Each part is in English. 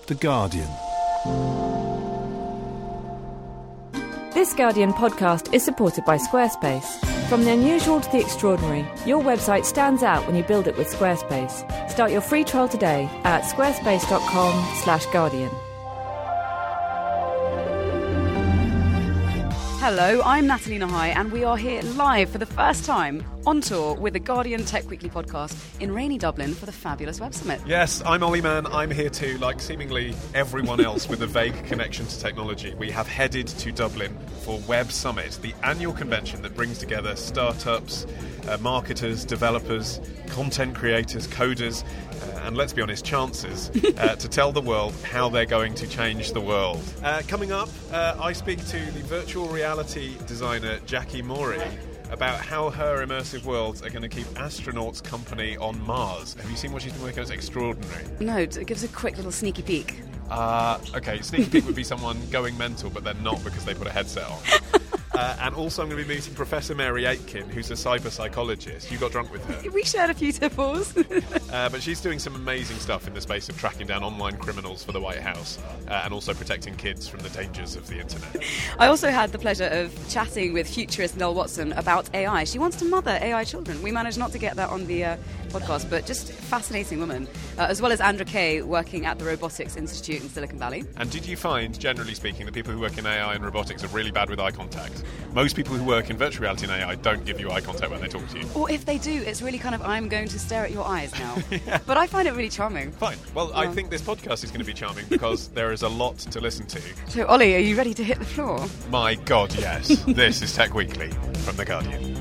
The Guardian. This Guardian podcast is supported by Squarespace. From the unusual to the extraordinary, your website stands out when you build it with Squarespace. Start your free trial today at squarespace.com/Guardian. Hello, I'm Natalie Nahai, and we are here live for the first time on tour with the Guardian Tech Weekly podcast in rainy Dublin for the fabulous Web Summit. Yes, I'm Ollie Mann. I'm here too, like seemingly everyone else with a vague connection to technology. We have headed to Dublin for Web Summit, the annual convention that brings together startups, marketers, developers, content creators, coders, and let's be honest, chancers, to tell the world how they're going to change the world. Coming up, I speak to the virtual reality designer Jackie Morey about how her immersive worlds are going to keep astronauts company on Mars. Have you seen what she's been working on? It's extraordinary. No, it gives a quick little sneaky peek. Okay, sneaky peek would be someone going mental, but they're not because they put a headset on. And also I'm going to be meeting Professor Mary Aitken, who's a cyber psychologist. You got drunk with her. We shared a few tipples. But she's doing some amazing stuff in the space of tracking down online criminals for the White House and also protecting kids from the dangers of the internet. I also had the pleasure of chatting with futurist Nell Watson about AI. She wants to mother AI children. We managed not to get that on the podcast, but just a fascinating woman. As well as Andra Kay, working at the Robotics Institute in Silicon Valley. And did you find, generally speaking, that people who work in AI and robotics are really bad with eye contact? Most people who work in virtual reality and AI don't give you eye contact when they talk to you. Or if they do, it's really kind of, I'm going to stare at your eyes now. Yeah. But I find it really charming. Fine. Well, I think this podcast is going to be charming because there is a lot to listen to. So, Ollie, are you ready to hit the floor? My God, yes. This is Tech Weekly from The Guardian.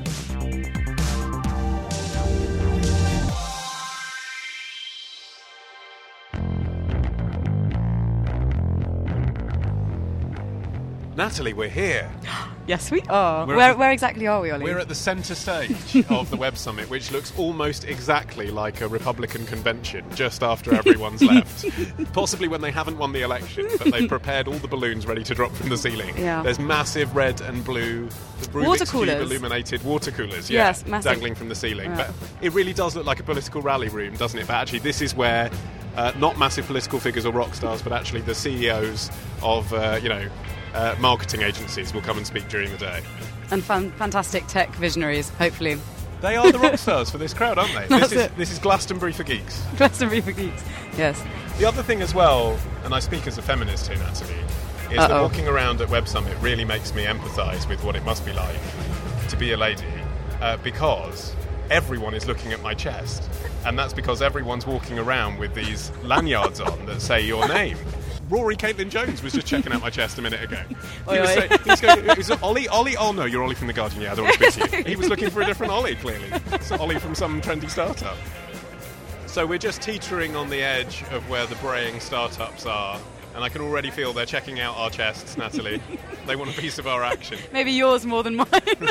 Natalie, we're here. Yes, we are. Where exactly are we, Ollie? We're at the centre stage of the Web Summit, which looks almost exactly like a Republican convention just after everyone's left. Possibly when they haven't won the election, but they've prepared all the balloons ready to drop from the ceiling. Yeah. There's massive red and blue water Rubik's coolers. Cube illuminated water coolers, Yes, massive. dangling from the ceiling. Yeah. But it really does look like a political rally room, doesn't it? But actually, this is where not massive political figures or rock stars, but actually the CEOs of, marketing agencies will come and speak during the day. And fantastic tech visionaries, hopefully. They are the rock stars for this crowd, aren't they? That's it. This is Glastonbury for geeks. Glastonbury for geeks, yes. The other thing as well, and I speak as a feminist here, Natalie, is that walking around at Web Summit really makes me empathise with what it must be like to be a lady, because everyone is looking at my chest, and that's because everyone's walking around with these lanyards on that say your name. Rory Caitlin Jones was just checking out my chest a minute ago. He was going, is it Ollie? Ollie? Oh, no, you're Ollie from The Guardian. Yeah, I don't want to speak to you. He was looking for a different Ollie, clearly. It's Ollie from some trendy startup. So we're just teetering on the edge of where the braying startups are, and I can already feel they're checking out our chests, Natalie. They want a piece of our action. Maybe yours more than mine.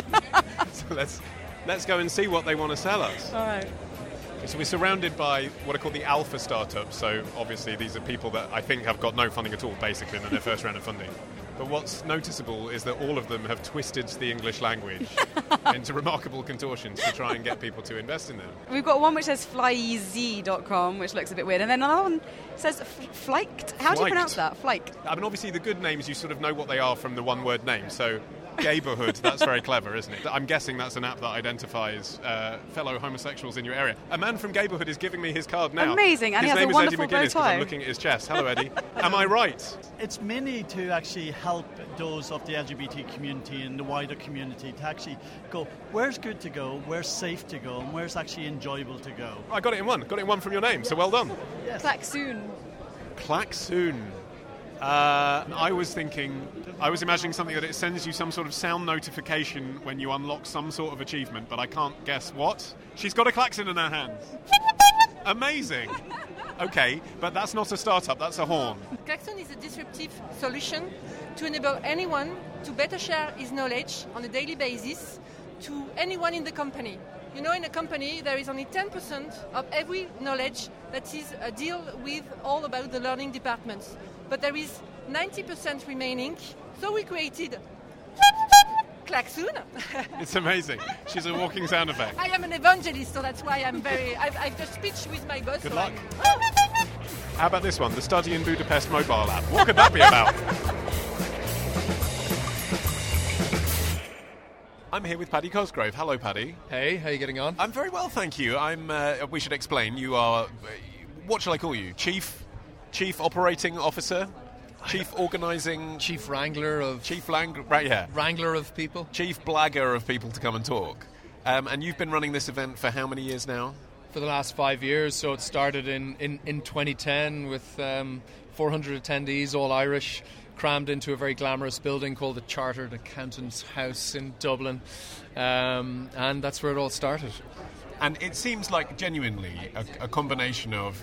So let's go and see what they want to sell us. All right. So we're surrounded by what are called the alpha startups. So obviously these are people that I think have got no funding at all, basically, in their first round of funding. But what's noticeable is that all of them have twisted the English language into remarkable contortions to try and get people to invest in them. We've got one which says flyz.com, which looks a bit weird. And then another one says Flykt. How do you pronounce that? Flykt. I mean, obviously the good names, you sort of know what they are from the one-word name. So Gayborhood, that's very clever, isn't it? I'm guessing that's an app that identifies fellow homosexuals in your area. A man from Gayborhood is giving me his card now. Amazing, and his he has name a is Eddie wonderful McGuinness bow because tie. I'm looking at his chest. Hello, Eddie. Am I right? It's mainly to actually help those of the LGBT community and the wider community to actually go, where's good to go, where's safe to go, and where's actually enjoyable to go. I got it in one. Got it in one from your name, so well done. Yes. Klaxoon. Klaxoon. I was imagining something that it sends you some sort of sound notification when you unlock some sort of achievement, but I can't guess what. She's got a klaxon in her hands. Amazing. Okay, but that's not a startup, that's a horn. Klaxon is a disruptive solution to enable anyone to better share his knowledge on a daily basis to anyone in the company. You know, in a company, there is only 10% of every knowledge that is a deal with all about the learning departments. But there is 90% remaining. So we created Klaxoon. It's amazing. She's a walking sound effect. I am an evangelist, so that's why I've just pitched with my boss. Good so luck. How about this one? The Study in Budapest mobile app. What could that be about? I'm here with Paddy Cosgrove. Hello, Paddy. Hey, how are you getting on? I'm very well, thank you. We should explain. You are, what shall I call you? Chief Operating Officer? Chief Organising... Chief Wrangler of... Right, yeah. Wrangler of people. Chief Blagger of people to come and talk. And you've been running this event for how many years now? For the last 5 years. So it started in 2010 with 400 attendees, all Irish, crammed into a very glamorous building called the Chartered Accountants House in Dublin. And that's where it all started. And it seems like genuinely a combination of,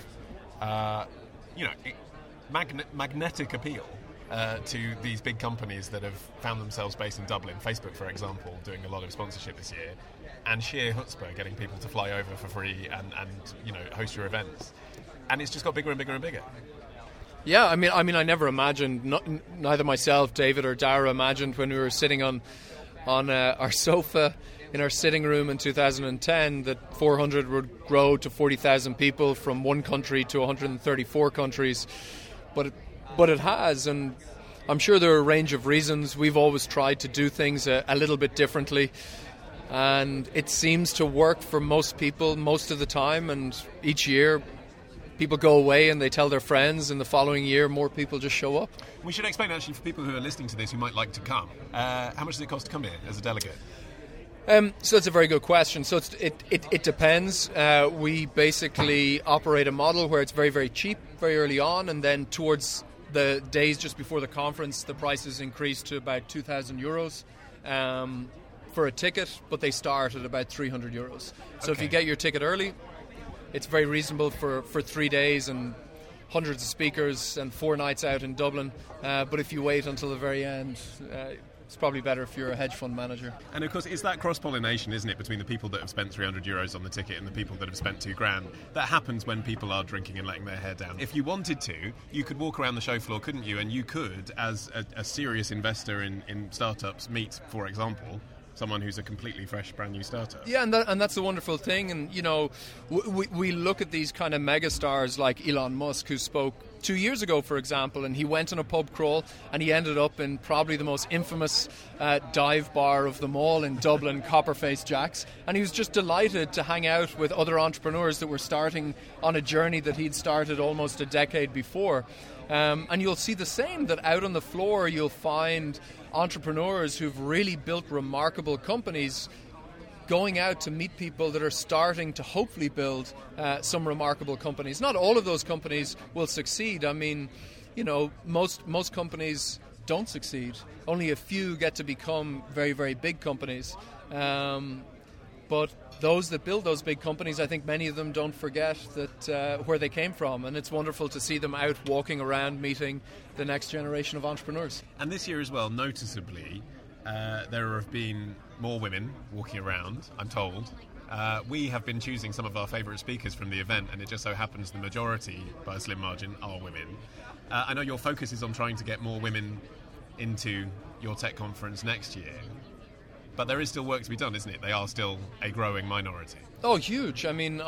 magnetic appeal to these big companies that have found themselves based in Dublin. Facebook, for example, doing a lot of sponsorship this year, and sheer chutzpah, getting people to fly over for free and host your events. And it's just got bigger and bigger and bigger. Yeah, I mean, I never imagined, neither myself, David, or Dara imagined when we were sitting on our sofa in our sitting room in 2010 that 400 would grow to 40,000 people from one country to 134 countries. But it has, and I'm sure there are a range of reasons. We've always tried to do things a little bit differently, and it seems to work for most people most of the time, and each year people go away and they tell their friends, and the following year more people just show up. We should explain actually for people who are listening to this who might like to come, how much does it cost to come here as a delegate? So that's a very good question. So it depends. We basically operate a model where it's very, very cheap very early on, and then towards the days just before the conference the prices increase to about €2,000 for a ticket, but they start at about €300. So if you get your ticket early, it's very reasonable for 3 days and hundreds of speakers and 4 nights out in Dublin. But if you wait until the very end, it's probably better if you're a hedge fund manager. And of course, it's that cross-pollination, isn't it, between the people that have spent €300 on the ticket and the people that have spent $2,000. That happens when people are drinking and letting their hair down. If you wanted to, you could walk around the show floor, couldn't you? And you could, as a serious investor in startups, meet, for example, someone who's a completely fresh, brand new startup. Yeah, and that's a wonderful thing. And, we look at these kind of megastars like Elon Musk, who spoke 2 years ago, for example, and he went on a pub crawl and he ended up in probably the most infamous dive bar of them all in Dublin, Copperface Jack's, and he was just delighted to hang out with other entrepreneurs that were starting on a journey that he'd started almost a decade before. And you'll see the same, that out on the floor you'll find entrepreneurs who've really built remarkable companies going out to meet people that are starting to hopefully build some remarkable companies. Not all of those companies will succeed. I mean, most companies don't succeed. Only a few get to become very, very big companies. But those that build those big companies, I think many of them don't forget that where they came from, and it's wonderful to see them out walking around meeting the next generation of entrepreneurs. And this year as well, noticeably, there have been more women walking around, I'm told. We have been choosing some of our favourite speakers from the event, and it just so happens the majority, by a slim margin, are women. I know your focus is on trying to get more women into your tech conference next year. But there is still work to be done, isn't it? They are still a growing minority. Oh, huge. I mean,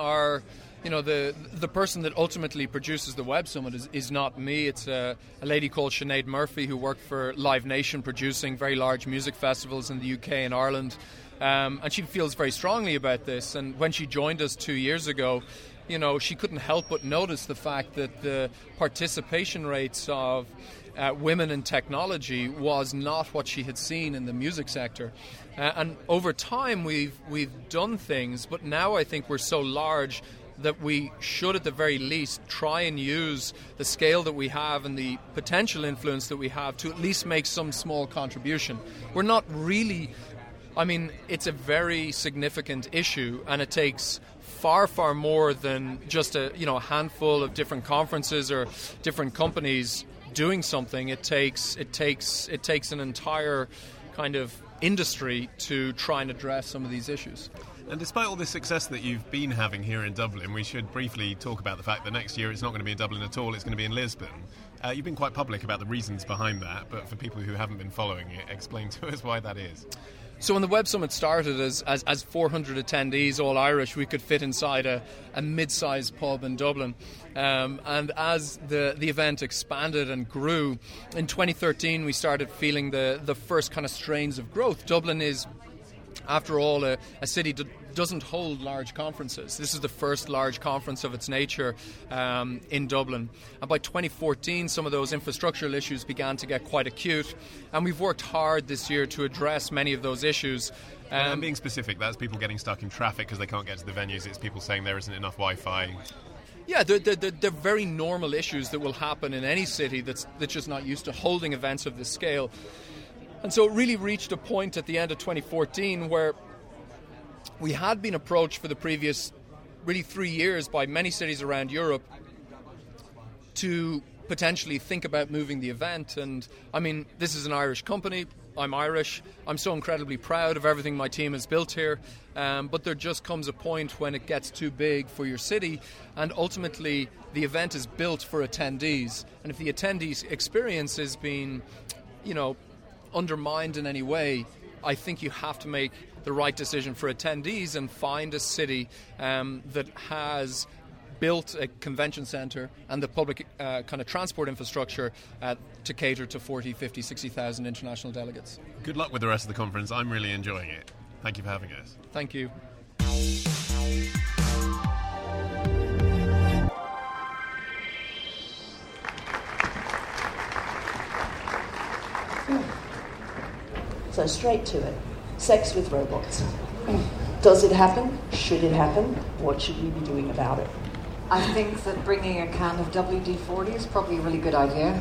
the person that ultimately produces the Web Summit is not me. It's a lady called Sinead Murphy, who worked for Live Nation, producing very large music festivals in the UK and Ireland. And she feels very strongly about this. And when she joined us 2 years ago, she couldn't help but notice the fact that the participation rates of women in technology was not what she had seen in the music sector. And over time we've done things, but now I think we're so large that we should at the very least try and use the scale that we have and the potential influence that we have to at least make some small contribution. We're not really, it's a very significant issue, and it takes far, far more than just a handful of different conferences or different companies doing something. It takes an entire kind of industry to try and address some of these issues. And despite all the success that you've been having here in Dublin, we should briefly talk about the fact that next year it's not going to be in Dublin at all, it's going to be in Lisbon. You've been quite public about the reasons behind that, but for people who haven't been following it, explain to us why that is. So when the Web Summit started as 400 attendees, all Irish, we could fit inside a mid-sized pub in Dublin. And as the event expanded and grew, in 2013 we started feeling the first kind of strains of growth. Dublin is, after all, a city that doesn't hold large conferences. This is the first large conference of its nature in Dublin. And by 2014, some of those infrastructural issues began to get quite acute. And we've worked hard this year to address many of those issues. And being specific, that's people getting stuck in traffic because they can't get to the venues. It's people saying there isn't enough Wi-Fi. Yeah, they're very normal issues that will happen in any city that's just not used to holding events of this scale. And so it really reached a point at the end of 2014 where we had been approached for the previous really 3 years by many cities around Europe to potentially think about moving the event. And I mean, this is an Irish company. I'm Irish. I'm so incredibly proud of everything my team has built here. But there just comes a point when it gets too big for your city. And ultimately, the event is built for attendees. And if the attendees' experience has been, undermined in any way, I think you have to make the right decision for attendees and find a city that has built a convention centre and the public kind of transport infrastructure to cater to 40, 50, 60,000 international delegates. Good luck with the rest of the conference. I'm really enjoying it. Thank you for having us. Thank you. So straight to it. Sex with robots. Does it happen? Should it happen? What should we be doing about it? I think that bringing a can of WD-40 is probably a really good idea.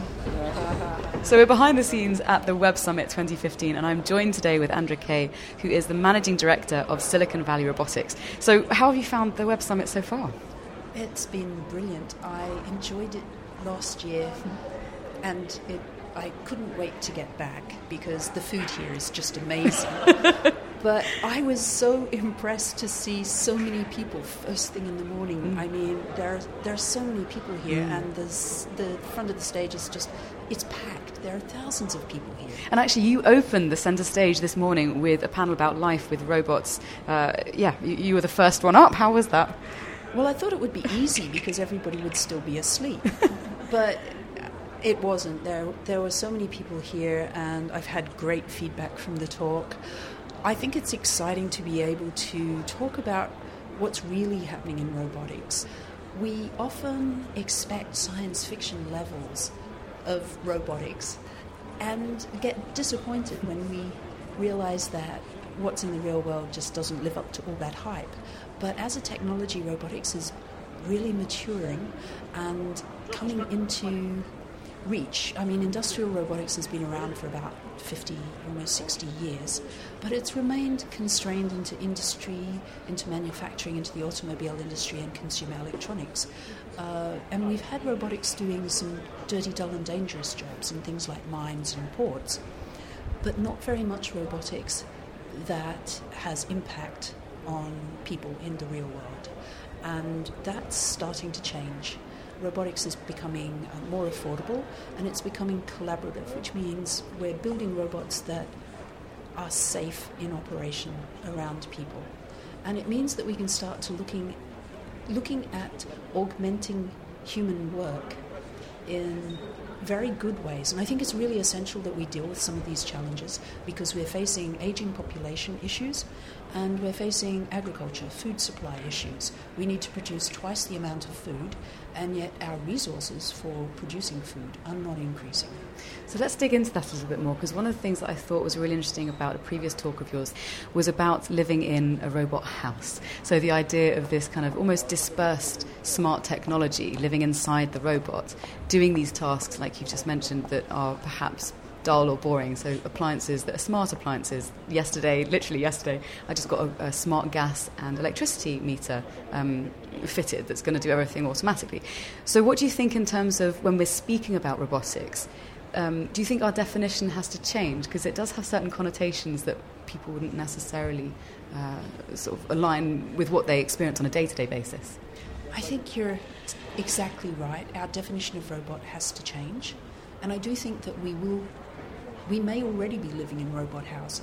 So we're behind the scenes at the Web Summit 2015, and I'm joined today with Andrea Kay, who is the Managing Director of Silicon Valley Robotics. So how have you found the Web Summit so far? It's been brilliant. I enjoyed it last year, and I couldn't wait to get back because the food here is just amazing. But I was so impressed to see so many people first thing in the morning. I mean, there are so many people here, and the front of the stage is it's packed. There are thousands of people here. And actually, you opened the centre stage this morning with a panel about life with robots. You were the first one up. How was that? Well, I thought it would be easy because everybody would still be asleep. But it wasn't. There were so many people here, and I've had great feedback from the talk. I think it's exciting to be able to talk about what's really happening in robotics. We often expect science fiction levels of robotics and get disappointed when we realize that what's in the real world just doesn't live up to all that hype. But as a technology, robotics is really maturing and coming into reach. I mean, industrial robotics has been around for about 50, almost 60 years, but it's remained constrained into industry, into manufacturing, into the automobile industry and consumer electronics. And we've had robotics doing some dirty, dull and dangerous jobs in things like mines and ports, but not very much robotics that has impact on people in the real world. And that's starting to change. Robotics is becoming more affordable, and it's becoming collaborative, which means we're building robots that are safe in operation around people. And it means that we can start to looking at augmenting human work in very good ways. And I think it's really essential that we deal with some of these challenges because we're facing aging population issues and we're facing agriculture, food supply issues. We need to produce twice the amount of food, and yet our resources for producing food are not increasing. So let's dig into that a little bit more, because one of the things that I thought was really interesting about a previous talk of yours was about living in a robot house. So the idea of this kind of almost dispersed smart technology living inside the robot, doing these tasks like you've just mentioned that are perhaps dull or boring. So appliances that are smart appliances. Literally yesterday, I just got a smart gas and electricity meter fitted that's going to do everything automatically. So what do you think in terms of when we're speaking about robotics? Do you think our definition has to change? Because it does have certain connotations that people wouldn't necessarily sort of align with what they experience on a day-to-day basis. I think you're exactly right. Our definition of robot has to change. And I do think that we may already be living in robot houses.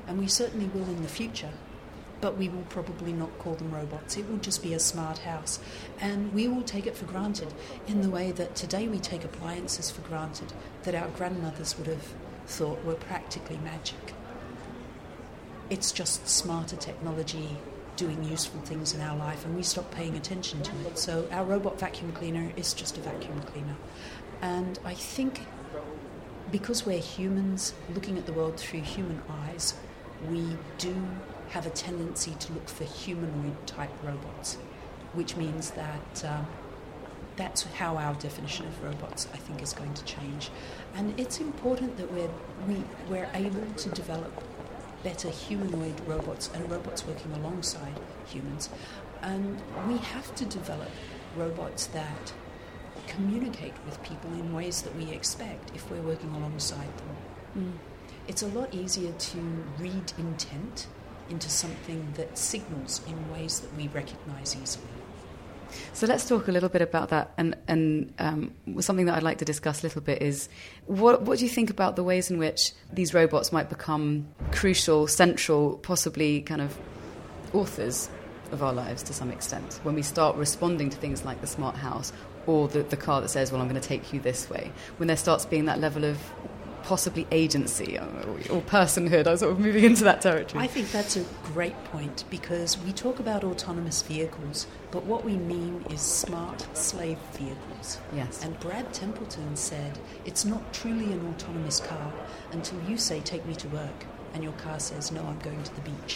and we certainly will in the future, but we will probably not call them robots. It will just be a smart house, and we will take it for granted in the way that today we take appliances for granted that our grandmothers would have thought were practically magic. It's just smarter technology doing useful things in our life, and we stop paying attention to it. So our robot vacuum cleaner is just a vacuum cleaner. And I think because we're humans looking at the world through human eyes, we do have a tendency to look for humanoid-type robots, which means that that's how our definition of robots, I think, is going to change. And it's important that we're able to develop better humanoid robots and robots working alongside humans. And we have to develop robots that communicate with people in ways that we expect if we're working alongside them. It's a lot easier to read intent into something that signals in ways that we recognise easily. So let's talk a little bit about that, and something that I'd like to discuss a little bit is what do you think about the ways in which these robots might become crucial, central, possibly kind of authors of our lives to some extent, when we start responding to things like the smart house or the car that says, well, I'm going to take you this way, when there starts being that level of possibly agency or personhood. I was sort of moving into that territory. I think that's a great point, because we talk about autonomous vehicles, but what we mean is smart slave vehicles. Yes. And Brad Templeton said, it's not truly an autonomous car until you say, take me to work, and your car says, no, I'm going to the beach.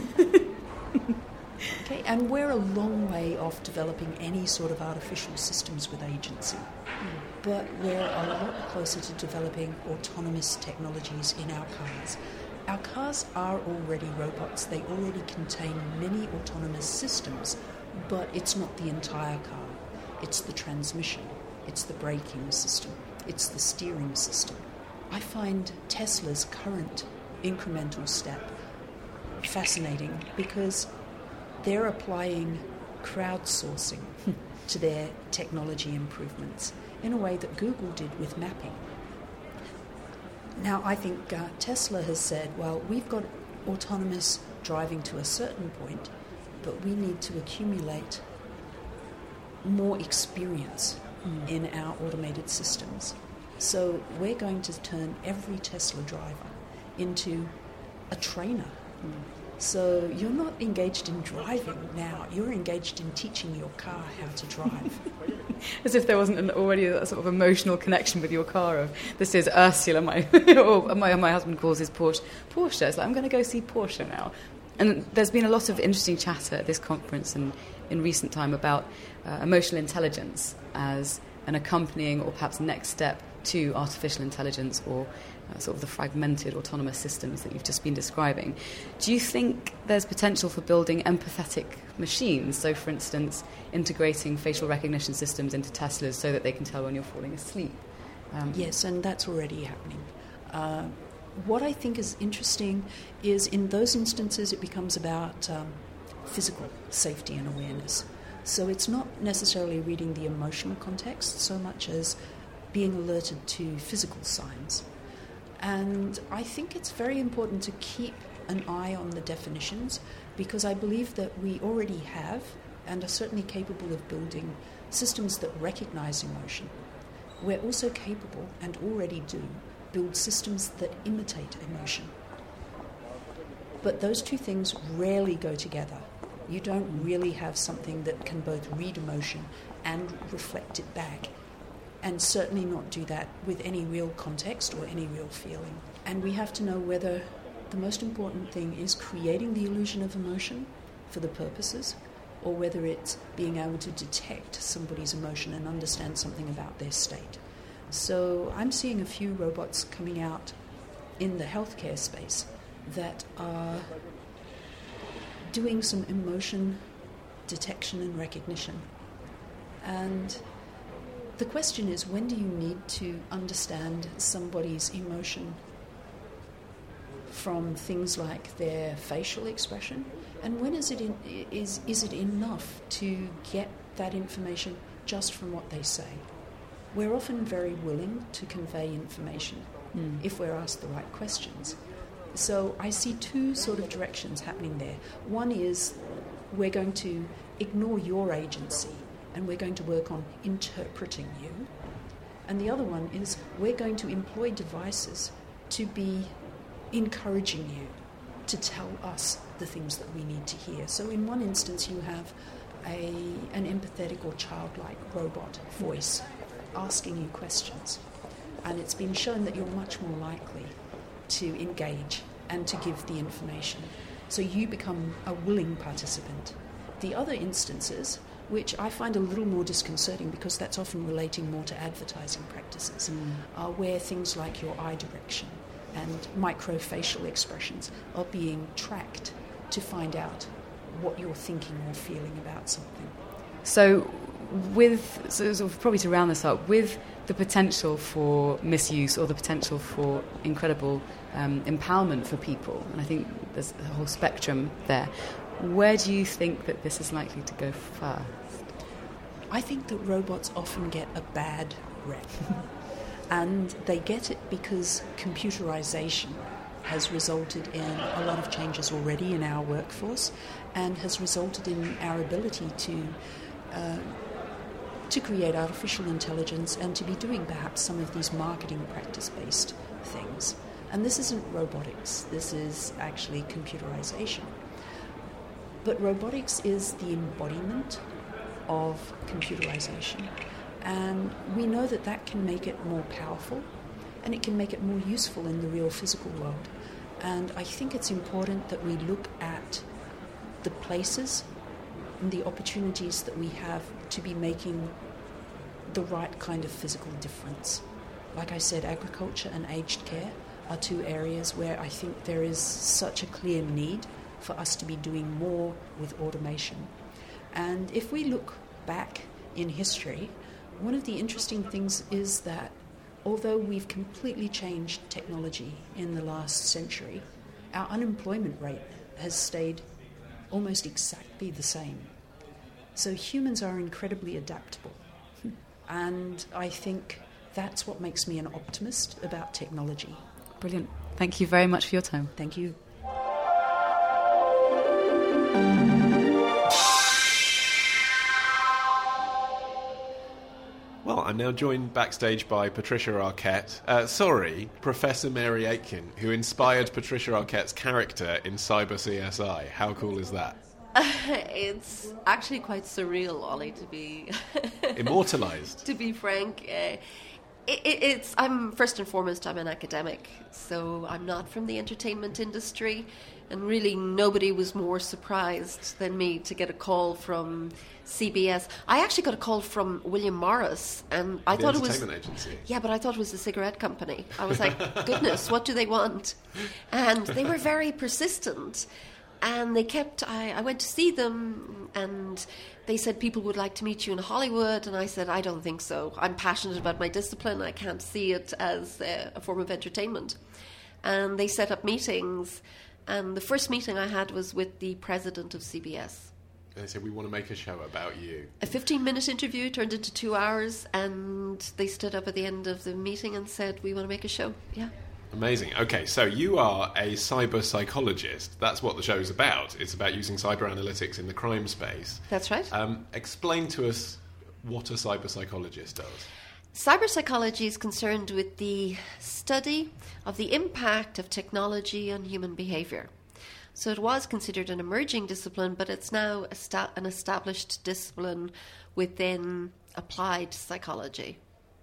Okay, and we're a long way off developing any sort of artificial systems with agency. But we're a lot closer to developing autonomous technologies in our cars. Our cars are already robots. They already contain many autonomous systems, but it's not the entire car. It's the transmission. It's the braking system. It's the steering system. I find Tesla's current incremental step fascinating because they're applying crowdsourcing to their technology improvements in a way that Google did with mapping. Now, I think Tesla has said, well, we've got autonomous driving to a certain point, but we need to accumulate more experience in our automated systems. So we're going to turn every Tesla driver into a trainer. So you're not engaged in driving now, you're engaged in teaching your car how to drive. As if there wasn't already a sort of emotional connection with your car of, this is Ursula, my husband calls his Porsche. It's like, I'm going to go see Porsche now. And there's been a lot of interesting chatter at this conference and in recent time about emotional intelligence as an accompanying or perhaps next step to artificial intelligence or sort of the fragmented autonomous systems that you've just been describing. Do you think there's potential for building empathetic machines? So, for instance, integrating facial recognition systems into Teslas so that they can tell when you're falling asleep? Yes, and that's already happening. What I think is interesting is in those instances it becomes about physical safety and awareness. So it's not necessarily reading the emotional context so much as being alerted to physical signs. And I think it's very important to keep an eye on the definitions, because I believe that we already have and are certainly capable of building systems that recognize emotion. We're also capable, and already do, build systems that imitate emotion. But those two things rarely go together. You don't really have something that can both read emotion and reflect it back, and certainly not do that with any real context or any real feeling. And we have to know whether the most important thing is creating the illusion of emotion for the purposes, or whether it's being able to detect somebody's emotion and understand something about their state. So I'm seeing a few robots coming out in the healthcare space that are doing some emotion detection and recognition. And the question is, when do you need to understand somebody's emotion from things like their facial expression, and when is it enough to get that information just from what they say? We're often very willing to convey information if we're asked the right questions, So I see two sort of directions happening there. One is we're going to ignore your agency and we're going to work on interpreting you. And the other one is we're going to employ devices to be encouraging you to tell us the things that we need to hear. So in one instance you have an empathetic or childlike robot voice asking you questions. And it's been shown that you're much more likely to engage and to give the information. So you become a willing participant. The other instances, which I find a little more disconcerting because that's often relating more to advertising practices, are where things like your eye direction and microfacial expressions are being tracked to find out what you're thinking or feeling about something. So probably to round this up, with the potential for misuse or the potential for incredible empowerment for people, and I think there's a whole spectrum there, where do you think that this is likely to go first? I think that robots often get a bad rep. And they get it because computerization has resulted in a lot of changes already in our workforce and has resulted in our ability to create artificial intelligence and to be doing perhaps some of these marketing practice-based things. And this isn't robotics, this is actually computerization. But robotics is the embodiment of computerization. And we know that that can make it more powerful and it can make it more useful in the real physical world. And I think it's important that we look at the places and the opportunities that we have to be making the right kind of physical difference. Like I said, agriculture and aged care are two areas where I think there is such a clear need for us to be doing more with automation. And if we look back in history, one of the interesting things is that although we've completely changed technology in the last century, our unemployment rate has stayed almost exactly the same. So humans are incredibly adaptable. And I think that's what makes me an optimist about technology. Brilliant. Thank you very much for your time. Thank you. Well, I'm now joined backstage by Patricia Arquette. Professor Mary Aitken, who inspired Patricia Arquette's character in Cyber CSI. How cool is that? It's actually quite surreal, Ollie, to be... Immortalised. To be frank. I'm first and foremost, I'm an academic, so I'm not from the entertainment industry, and really nobody was more surprised than me to get a call from CBS. I actually got a call from William Morris, and I thought it was... The entertainment agency. Yeah, but I thought it was a cigarette company. I was like, goodness, what do they want? And they were very persistent. And they kept, I went to see them, and they said people would like to meet you in Hollywood, and I said, I don't think so. I'm passionate about my discipline. I can't see it as a form of entertainment. And they set up meetings, and the first meeting I had was with the president of CBS. They said, we want to make a show about you. A 15-minute interview turned into 2 hours, and they stood up at the end of the meeting and said, we want to make a show. Yeah. Amazing. Okay, so you are a cyber psychologist. That's what the show's about. It's about using cyber analytics in the crime space. That's right. Explain to us what a cyber psychologist does. Cyber psychology is concerned with the study of the impact of technology on human behaviour. So it was considered an emerging discipline, but it's now an established discipline within applied psychology.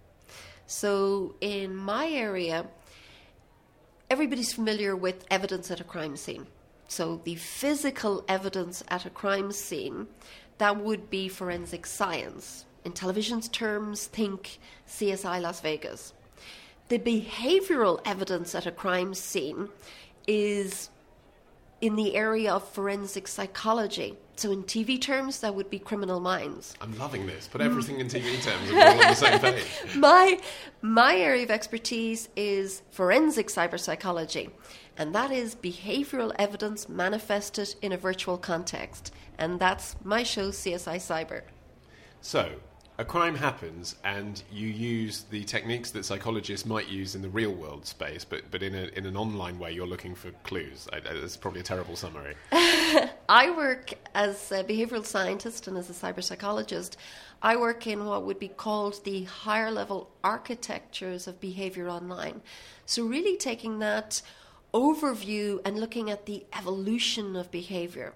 So in my area, everybody's familiar with evidence at a crime scene. So the physical evidence at a crime scene, that would be forensic science. In television's terms, think CSI Las Vegas. The behavioral evidence at a crime scene is in the area of forensic psychology. So in TV terms, that would be Criminal Minds. I'm loving this. Put everything in TV terms and we're all on the same page. My area of expertise is forensic cyber psychology, and that is behavioral evidence manifested in a virtual context. And that's my show, CSI Cyber. So, a crime happens and you use the techniques that psychologists might use in the real world space, but in an online way you're looking for clues. That's probably a terrible summary. I work as a behavioural scientist and as a cyber psychologist. I work in what would be called the higher level architectures of behaviour online. So really taking that overview and looking at the evolution of behaviour.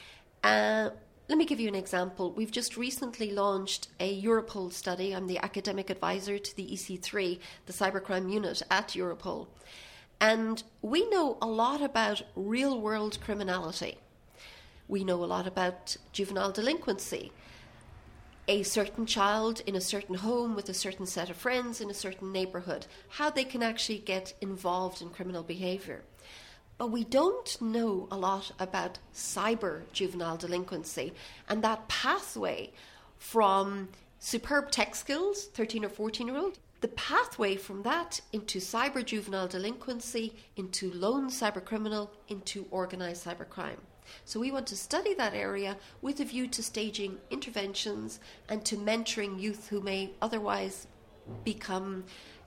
Let me give you an example. We've just recently launched a Europol study. I'm the academic advisor to the EC3, the cybercrime unit at Europol. And we know a lot about real-world criminality. We know a lot about juvenile delinquency. A certain child in a certain home with a certain set of friends in a certain neighbourhood, how they can actually get involved in criminal behaviour. But we don't know a lot about cyber juvenile delinquency and that pathway from superb tech skills, 13 or 14-year-old, the pathway from that into cyber juvenile delinquency, into lone cyber criminal, into organised cybercrime. So we want to study that area with a view to staging interventions and to mentoring youth who may otherwise become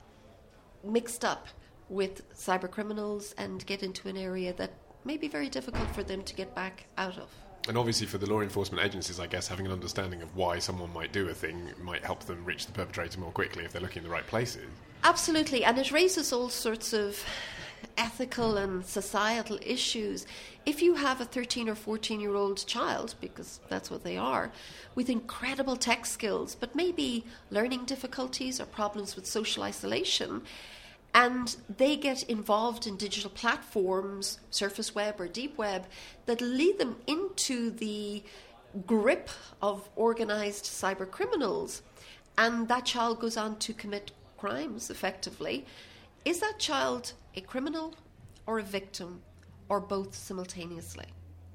mixed up with cyber criminals and get into an area that may be very difficult for them to get back out of. And obviously for the law enforcement agencies, I guess, having an understanding of why someone might do a thing might help them reach the perpetrator more quickly if they're looking in the right places. Absolutely, and it raises all sorts of ethical and societal issues. If you have a 13 or 14-year-old child, because that's what they are, with incredible tech skills, but maybe learning difficulties or problems with social isolation, and they get involved in digital platforms, surface web or deep web, that lead them into the grip of organised cyber criminals, and that child goes on to commit crimes effectively. Is that child a criminal or a victim, or both simultaneously?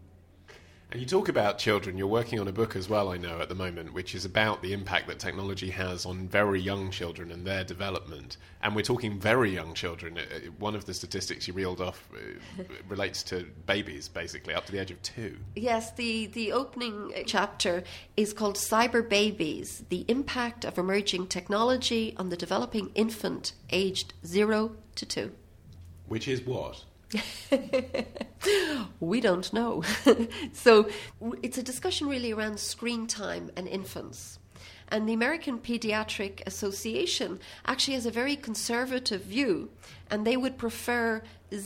And you talk about children. You're working on a book as well, I know, at the moment, which is about the impact that technology has on very young children and their development. And we're talking very young children. One of the statistics you reeled off relates to babies, basically, up to the age of 2. Yes, the opening chapter is called Cyber Babies, the Impact of Emerging Technology on the Developing Infant Aged 0 to 2. Which is what? We don't know. So it's a discussion really around screen time and infants. And the American Pediatric Association actually has a very conservative view, and they would prefer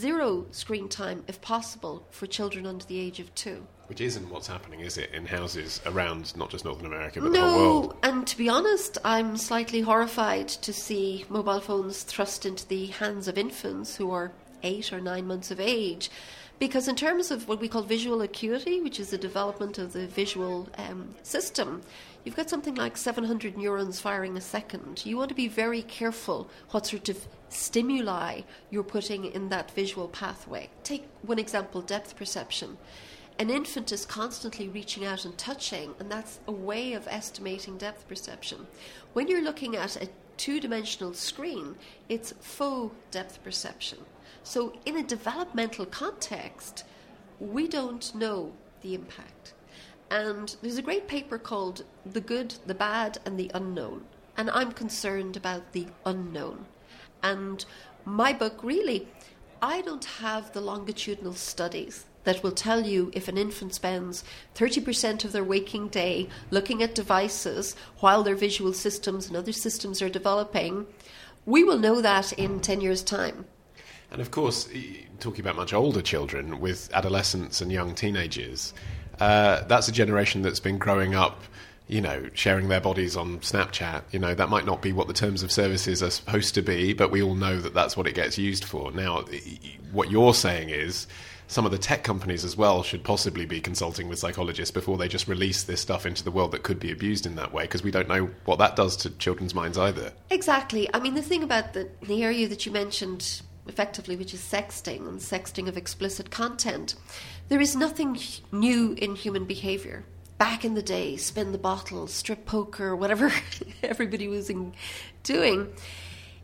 0 screen time, if possible, for children under the age of 2. Which isn't what's happening, is it, in houses around not just Northern America, but the whole world? No, and to be honest, I'm slightly horrified to see mobile phones thrust into the hands of infants who are 8 or 9 months of age, because in terms of what we call visual acuity, which is the development of the visual system, you've got something like 700 neurons firing a second. You want to be very careful what sort of stimuli you're putting in that visual pathway. Take one example, depth perception. An infant is constantly reaching out and touching, and that's a way of estimating depth perception. When you're looking at a 2-dimensional screen, it's faux depth perception. So in a developmental context, we don't know the impact. And there's a great paper called The Good, the Bad and the Unknown. And I'm concerned about the unknown. And my book, really, I don't have the longitudinal studies that will tell you if an infant spends 30% of their waking day looking at devices while their visual systems and other systems are developing. We will know that in 10 years' time. And of course, talking about much older children with adolescents and young teenagers, that's a generation that's been growing up, sharing their bodies on Snapchat. That might not be what the terms of services are supposed to be, but we all know that that's what it gets used for. Now, what you're saying is some of the tech companies as well should possibly be consulting with psychologists before they just release this stuff into the world that could be abused in that way, because we don't know what that does to children's minds either. Exactly. I mean, the thing about the area that you mentioned effectively, which is sexting and sexting of explicit content, there is nothing new in human behaviour. Back in the day, spin the bottle, strip poker, whatever everybody was doing.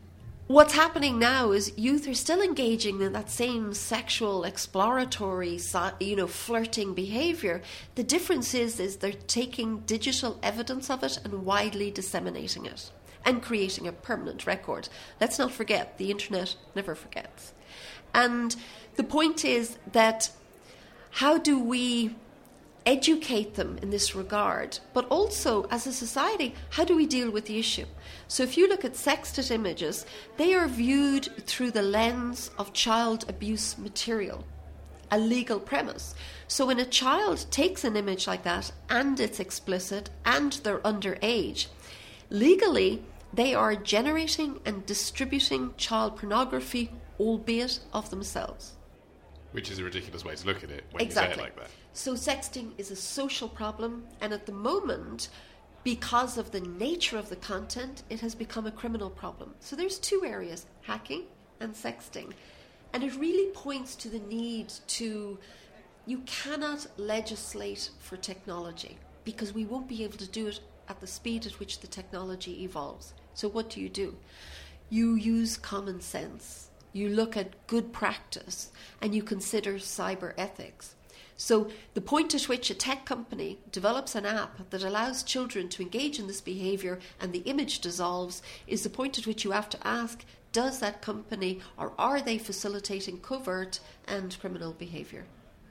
what's happening now is youth are still engaging in that same sexual, exploratory, flirting behaviour. The difference is they're taking digital evidence of it and widely disseminating it and creating a permanent record. Let's not forget, the internet never forgets. And the point is that how do we educate them in this regard, but also as a society, how do we deal with the issue? So if you look at sexted images, they are viewed through the lens of child abuse material, a legal premise. So when a child takes an image like that and it's explicit and they're underage, legally they are generating and distributing child pornography, albeit of themselves. Which is a ridiculous way to look at it when Exactly. you say it like that. So sexting is a social problem, and at the moment, because of the nature of the content, it has become a criminal problem. So there's two areas, hacking and sexting. And it really points to the need to, you cannot legislate for technology because we won't be able to do it at the speed at which the technology evolves. So what do? You use common sense. You look at good practice and you consider cyber ethics. So the point at which a tech company develops an app that allows children to engage in this behaviour and the image dissolves is the point at which you have to ask, does that company or are they facilitating covert and criminal behaviour?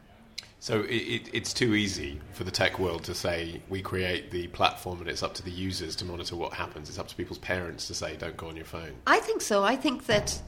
So it's too easy for the tech world to say we create the platform and it's up to the users to monitor what happens. It's up to people's parents to say don't go on your phone. I think so. I think that,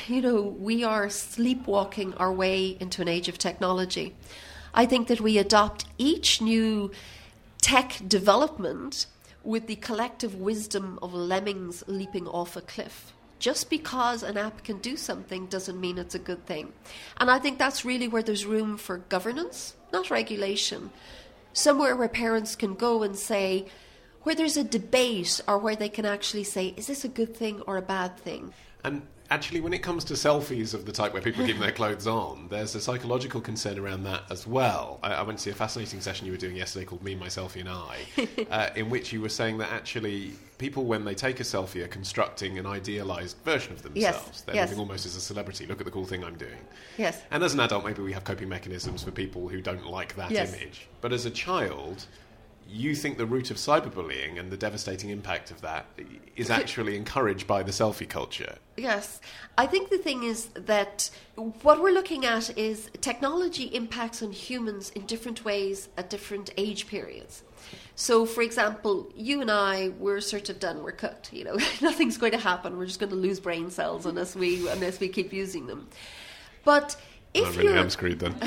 we are sleepwalking our way into an age of technology. I think that we adopt each new tech development with the collective wisdom of lemmings leaping off a cliff. Just because an app can do something doesn't mean it's a good thing. And I think that's really where there's room for governance, not regulation. Somewhere where parents can go and say, where there's a debate or where they can actually say, is this a good thing or a bad thing? And actually, when it comes to selfies of the type where people are keeping their clothes on, there's a psychological concern around that as well. I went to see a fascinating session you were doing yesterday called Me, My Selfie and I, in which you were saying that actually people, when they take a selfie, are constructing an idealised version of themselves. Yes, They're living almost as a celebrity. Look at the cool thing I'm doing. Yes. And as an adult, maybe we have coping mechanisms for people who don't like that image. But as a child, you think the root of cyberbullying and the devastating impact of that is actually encouraged by the selfie culture. Yes. I think the thing is that what we're looking at is technology impacts on humans in different ways at different age periods. So, for example, you and I, we're sort of done, we're cooked, nothing's going to happen, we're just going to lose brain cells unless we keep using them. But if I really am screwed then.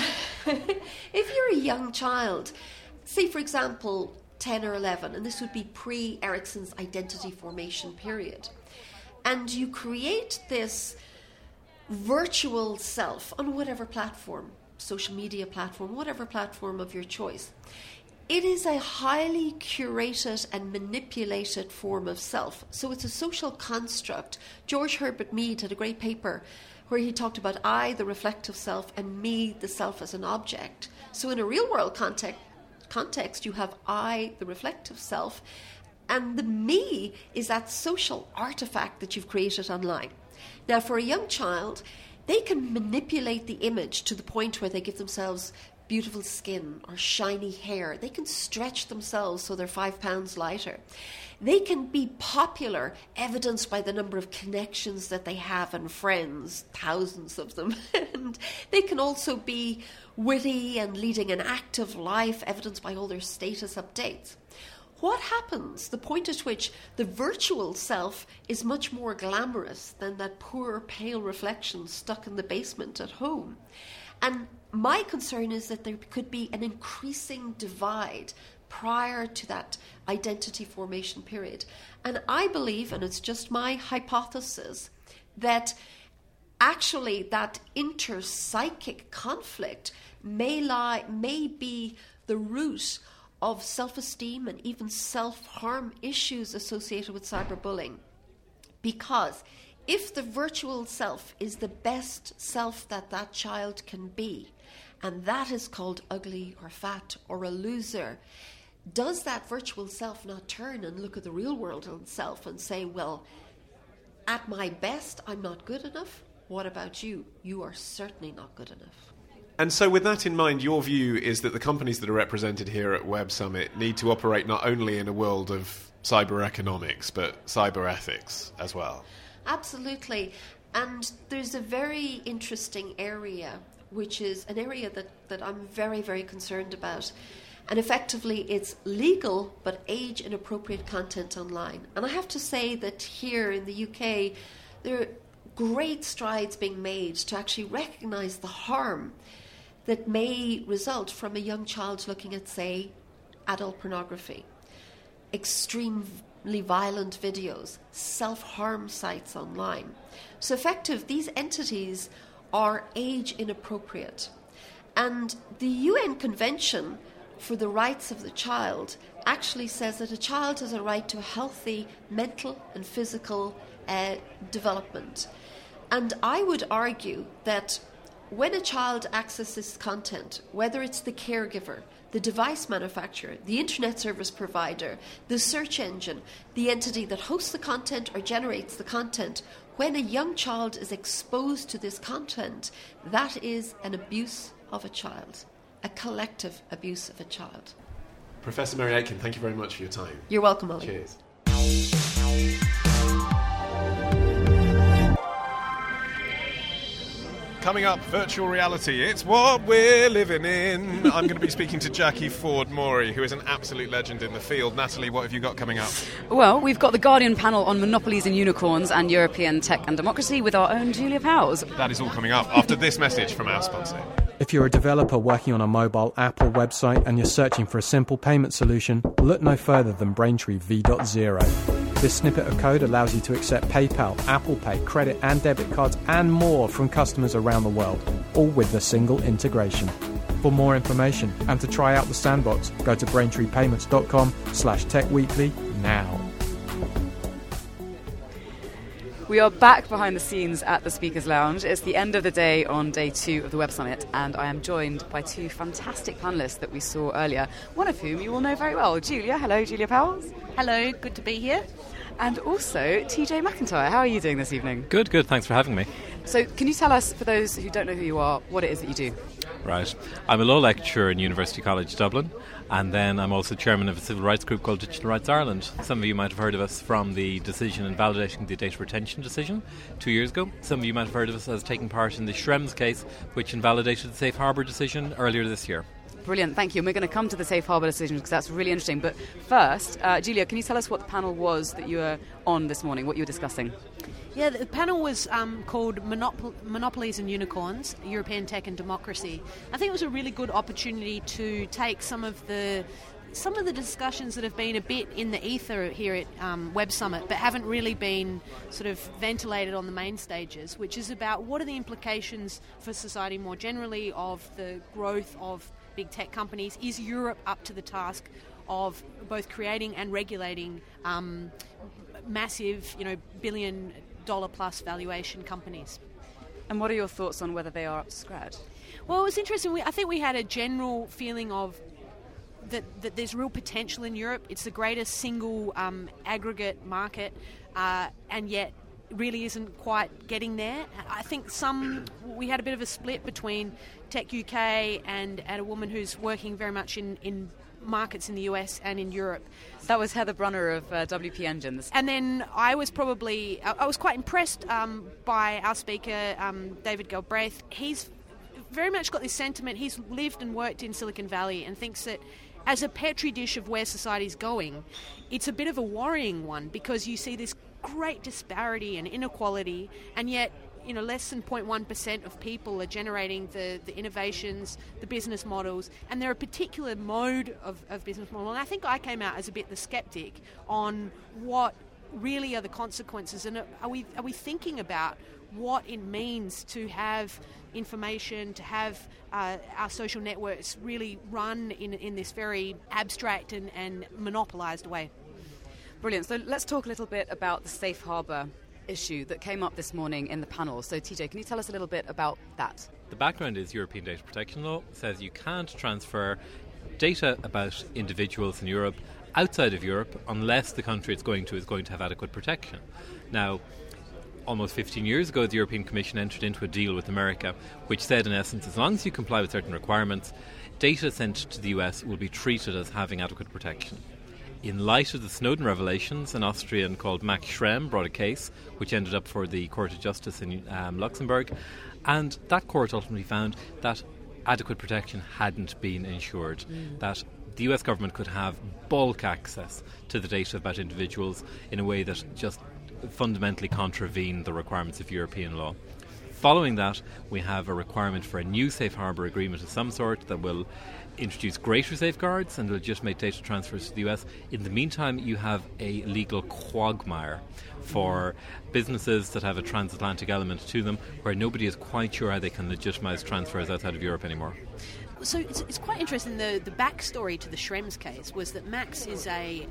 If you're a young child, say, for example, 10 or 11, and this would be pre-Erickson's identity formation period, and you create this virtual self on whatever platform, social media platform, whatever platform of your choice, it is a highly curated and manipulated form of self. So it's a social construct. George Herbert Mead had a great paper where he talked about I, the reflective self, and me, the self as an object. So in a real-world context, you have I, the reflective self, and the me is that social artifact that you've created online. Now, for a young child, they can manipulate the image to the point where they give themselves beautiful skin or shiny hair. They can stretch themselves so they're 5 pounds lighter. They can be popular, evidenced by the number of connections that they have and friends, thousands of them. And they can also be witty and leading an active life, evidenced by all their status updates. What happens, the point at which the virtual self is much more glamorous than that poor, pale reflection stuck in the basement at home? And my concern is that there could be an increasing divide prior to that identity formation period. And I believe, and it's just my hypothesis, that actually that interpsychic conflict may be the root of self-esteem and even self-harm issues associated with cyberbullying. Because if the virtual self is the best self that child can be, and that is called ugly or fat or a loser, does that virtual self not turn and look at the real world self and say, well, at my best, I'm not good enough. What about you? You are certainly not good enough. And so with that in mind, your view is that the companies that are represented here at Web Summit need to operate not only in a world of cyber economics, but cyber ethics as well. Absolutely. And there's a very interesting area, which is an area that I'm very, very concerned about. And effectively, it's legal but age-inappropriate content online. And I have to say that here in the UK, there are great strides being made to actually recognise the harm that may result from a young child looking at, say, adult pornography, extremely violent videos, self-harm sites online. So effective, these entities are age inappropriate. And the UN Convention for the Rights of the Child actually says that a child has a right to a healthy mental and physical development. And I would argue that when a child accesses content, whether it's the caregiver, the device manufacturer, the internet service provider, the search engine, the entity that hosts the content or generates the content, when a young child is exposed to this content, that is an abuse of a child, a collective abuse of a child. Professor Mary Aitken, thank you very much for your time. You're welcome, Ollie. Cheers. Coming up, virtual reality. It's what we're living in. I'm going to be speaking to Jackie Ford-Morey, who is an absolute legend in the field. Natalie, what have you got coming up? Well, we've got the Guardian panel on monopolies and unicorns and European tech and democracy with our own Julia Powles. That is all coming up after this message from our sponsor. If you're a developer working on a mobile app or website and you're searching for a simple payment solution, look no further than Braintree V.0. This snippet of code allows you to accept PayPal, Apple Pay, credit and debit cards and more from customers around the world, all with a single integration. For more information and to try out the sandbox, go to braintreepayments.com/techweekly now. We are back behind the scenes at the Speakers Lounge. It's the end of the day on day 2 of the Web Summit, and I am joined by 2 fantastic panellists that we saw earlier, one of whom you will know very well. Julia, hello, Julia Powles. Hello, good to be here. And also TJ McIntyre. How are you doing this evening? Good, thanks for having me. So can you tell us, for those who don't know who you are, what it is that you do? Right. I'm a law lecturer in University College Dublin, and then I'm also chairman of a civil rights group called Digital Rights Ireland. Some of you might have heard of us from the decision in validating the data retention decision 2 years ago. Some of you might have heard of us as taking part in the Schrems case, which invalidated the Safe Harbour decision earlier this year. Brilliant, thank you. And we're going to come to the Safe Harbour decision because that's really interesting. But first, Julia, can you tell us what the panel was that you were on this morning, what you were discussing? Yeah, the panel was called Monopolies and Unicorns, European Tech and Democracy. I think it was a really good opportunity to take some of the discussions that have been a bit in the ether here at Web Summit but haven't really been sort of ventilated on the main stages, which is about what are the implications for society more generally of the growth of big tech companies. Is Europe up to the task of both creating and regulating massive, billion-dollar-plus valuation companies? And what are your thoughts on whether they are up to scratch? Well, it was interesting. I think we had a general feeling of that there's real potential in Europe. It's the greatest single aggregate market, and yet really isn't quite getting there. I think we had a bit of a split between Tech UK and a woman who's working very much in markets in the US and in Europe. That was Heather Brunner of WP Engine. And then I was quite impressed by our speaker, David Galbraith. He's very much got this sentiment. He's lived and worked in Silicon Valley and thinks that as a petri dish of where society's going, it's a bit of a worrying one because you see this great disparity and inequality, and yet less than 0.1% of people are generating the innovations, the business models, and they're a particular mode of business model. And I think I came out as a bit the skeptic on what really are the consequences, and are we thinking about what it means to have information, to have our social networks really run in this very abstract and monopolised way. Brilliant. So let's talk a little bit about the Safe Harbour issue that came up this morning in the panel. So TJ, can you tell us a little bit about that? The background is European data protection law says you can't transfer data about individuals in Europe outside of Europe unless the country it's going to is going to have adequate protection. Now, almost 15 years ago, the European Commission entered into a deal with America, which said, in essence, as long as you comply with certain requirements, data sent to the US will be treated as having adequate protection. In light of the Snowden revelations, an Austrian called Max Schremm brought a case which ended up for the Court of Justice in Luxembourg, and that court ultimately found that adequate protection hadn't been ensured, that the US government could have bulk access to the data about individuals in a way that just fundamentally contravened the requirements of European law. Following that, we have a requirement for a new safe harbour agreement of some sort that will introduce greater safeguards and legitimate data transfers to the US. In the meantime, you have a legal quagmire for businesses that have a transatlantic element to them, where nobody is quite sure how they can legitimise transfers outside of Europe anymore. So it's quite interesting. The backstory to the Schrems case was that Max is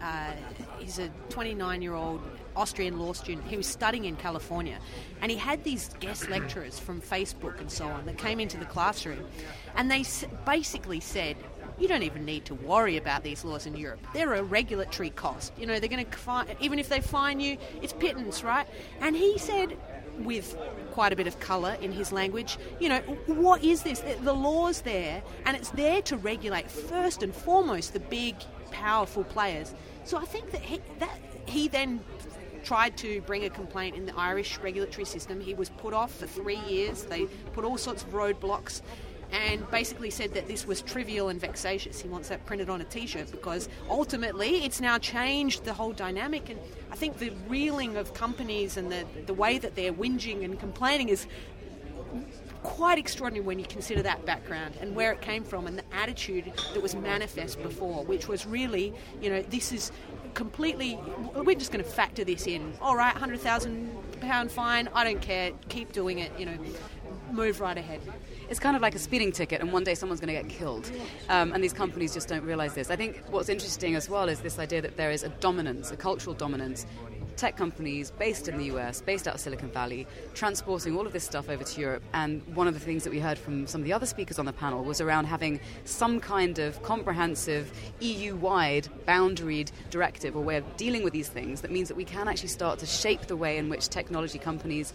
he's a 29-year-old Austrian law student. He was studying in California, and he had these guest lecturers from Facebook and so on that came into the classroom, and they basically said, you don't even need to worry about these laws in Europe. They're a regulatory cost. You know, they're going to even if they fine you, it's pittance, right? And he said, with quite a bit of colour in his language, you know, what is this? The law's there, and it's there to regulate first and foremost the big, powerful players. So I think that he then tried to bring a complaint in the Irish regulatory system. He was put off for 3 years. They put all sorts of roadblocks and basically said that this was trivial and vexatious. He wants that printed on a T-shirt because ultimately it's now changed the whole dynamic. And I think the reeling of companies and the way that they're whinging and complaining is quite extraordinary when you consider that background and where it came from and the attitude that was manifest before, which was really, you know, this is completely, we're just going to factor this in. All right, £100,000 fine, I don't care, keep doing it, you know, move right ahead. It's kind of like a speeding ticket, and one day someone's going to get killed. And these companies just don't realise this. I think what's interesting as well is this idea that there is a dominance, a cultural dominance. Tech companies based in the US, based out of Silicon Valley, transporting all of this stuff over to Europe. And one of the things that we heard from some of the other speakers on the panel was around having some kind of comprehensive EU-wide boundaried directive or way of dealing with these things that means that we can actually start to shape the way in which technology companies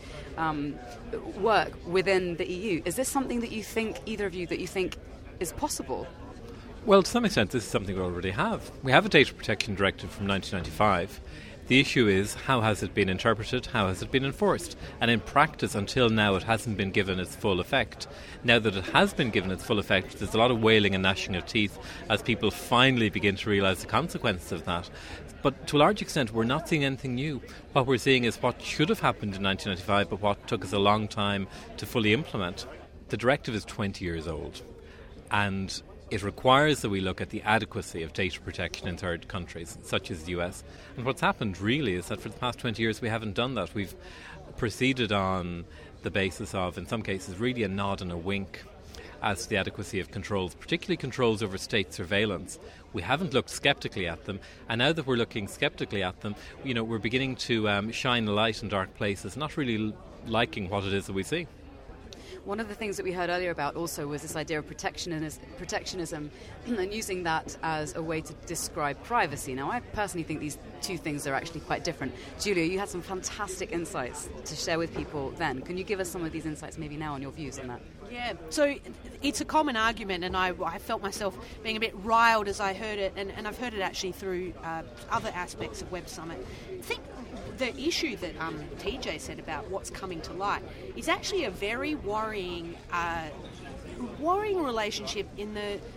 work within the EU. Is this something that you think, either of you, that you think is possible? Well, to some extent, this is something we already have. We have a data protection directive from 1995. The issue is, how has it been interpreted, how has it been enforced? And in practice, until now, it hasn't been given its full effect. Now that it has been given its full effect, there's a lot of wailing and gnashing of teeth as people finally begin to realise the consequences of that. But to a large extent, we're not seeing anything new. What we're seeing is what should have happened in 1995, but what took us a long time to fully implement. The directive is 20 years old, and it requires that we look at the adequacy of data protection in third countries, such as the US. And what's happened really is that for the past 20 years we haven't done that. We've proceeded on the basis of, in some cases, really a nod and a wink as to the adequacy of controls, particularly controls over state surveillance. We haven't looked sceptically at them, and now that we're looking sceptically at them, you know, we're beginning to shine a light in dark places, not really liking what it is that we see. One of the things that we heard earlier about also was this idea of protectionism and using that as a way to describe privacy. Now, I personally think these two things are actually quite different. Julia, you had some fantastic insights to share with people then. Can you give us some of these insights maybe now on your views on that? Yeah, so it's a common argument, and I felt myself being a bit riled as I heard it, and I've heard it actually through other aspects of Web Summit. I think the issue that TJ said about what's coming to light is actually a very worrying relationship in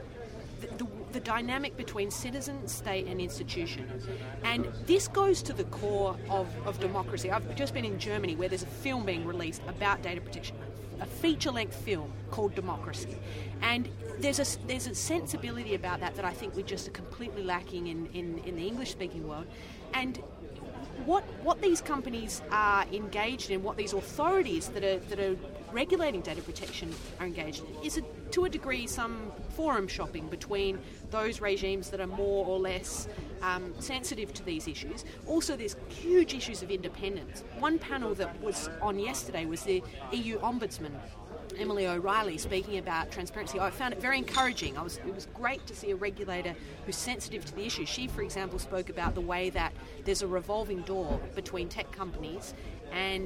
the dynamic between citizen, state and institution. And this goes to the core of democracy. I've just been in Germany where there's a film being released about data protection, a feature-length film called Democracy. And there's a sensibility about that I think we just are completely lacking in the English-speaking world. And what these companies are engaged in, what these authorities that are regulating data protection are engaged in, is to a degree some forum shopping between those regimes that are more or less sensitive to these issues. Also, there's huge issues of independence. One panel that was on yesterday was the EU Ombudsman, Emily O'Reilly, speaking about transparency. I found it very encouraging. It was great to see a regulator who's sensitive to the issue. She, for example, spoke about the way that there's a revolving door between tech companies and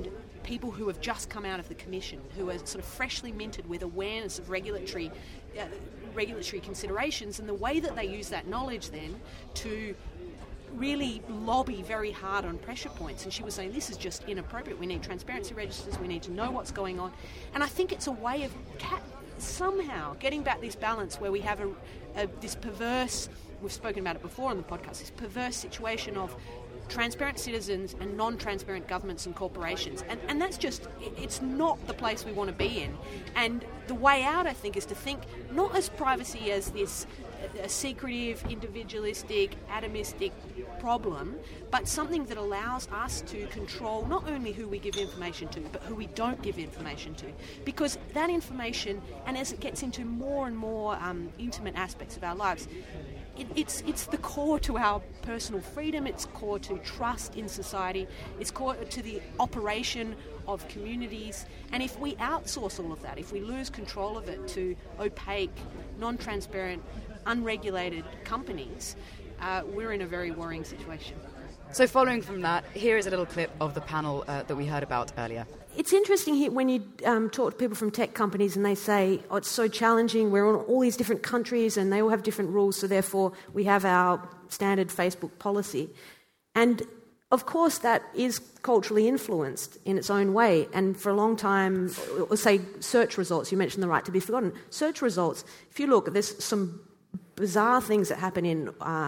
people who have just come out of the commission, who are sort of freshly minted with awareness of regulatory considerations, and the way that they use that knowledge then to really lobby very hard on pressure points. And she was saying, this is just inappropriate. We need transparency registers. We need to know what's going on. And I think it's a way of somehow getting back this balance where we have this perverse, we've spoken about it before on the podcast, this perverse situation of transparent citizens and non-transparent governments and corporations. And that's just, it's not the place we want to be in. And the way out, I think, is to think not as privacy as this a secretive, individualistic, atomistic problem, but something that allows us to control not only who we give information to, but who we don't give information to. Because that information, and as it gets into more and more intimate aspects of our lives, it's the core to our personal freedom, it's core to trust in society, it's core to the operation of communities. And if we outsource all of that, if we lose control of it to opaque, non-transparent, unregulated companies, we're in a very worrying situation. So following from that, here is a little clip of the panel that we heard about earlier. It's interesting here when you talk to people from tech companies and they say, oh, it's so challenging, we're in all these different countries and they all have different rules, so therefore we have our standard Facebook policy. And of course that is culturally influenced in its own way, and for a long time, or say search results, you mentioned the right to be forgotten. Search results, if you look, there's some bizarre things that happen in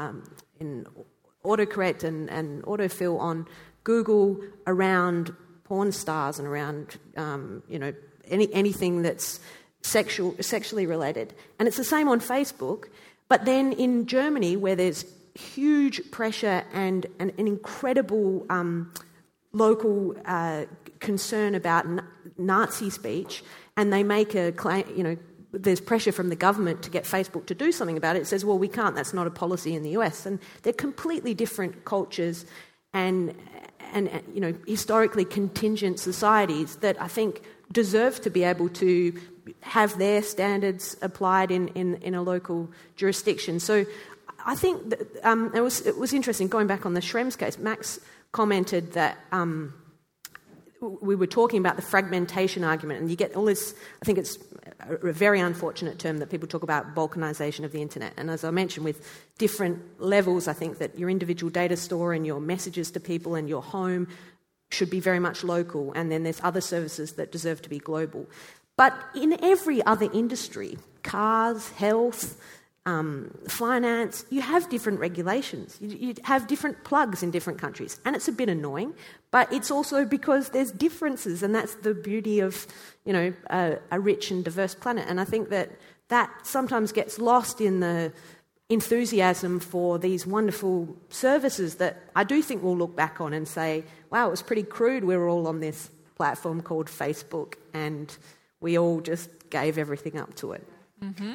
autocorrect and autofill on Google around porn stars and around anything that's sexually related. And it's the same on Facebook. But then in Germany, where there's huge pressure and an incredible local concern about Nazi speech, and they make a claim, there's pressure from the government to get Facebook to do something about it. It says, well, we can't, that's not a policy in the US. And they're completely different cultures and historically contingent societies that I think deserve to be able to have their standards applied in a local jurisdiction. So I think that, it was interesting, going back on the Schrems case, Max commented that we were talking about the fragmentation argument, and you get all this, I think it's a very unfortunate term that people talk about, balkanization of the internet. And as I mentioned, with different levels, I think that your individual data store and your messages to people and your home should be very much local, and then there's other services that deserve to be global. But in every other industry, cars, health, finance, you have different regulations. You have different plugs in different countries. And it's a bit annoying, but it's also because there's differences, and that's the beauty of, a rich and diverse planet. And I think that sometimes gets lost in the enthusiasm for these wonderful services that I do think we'll look back on and say, wow, it was pretty crude. We were all on this platform called Facebook, and we all just gave everything up to it. Mm-hmm.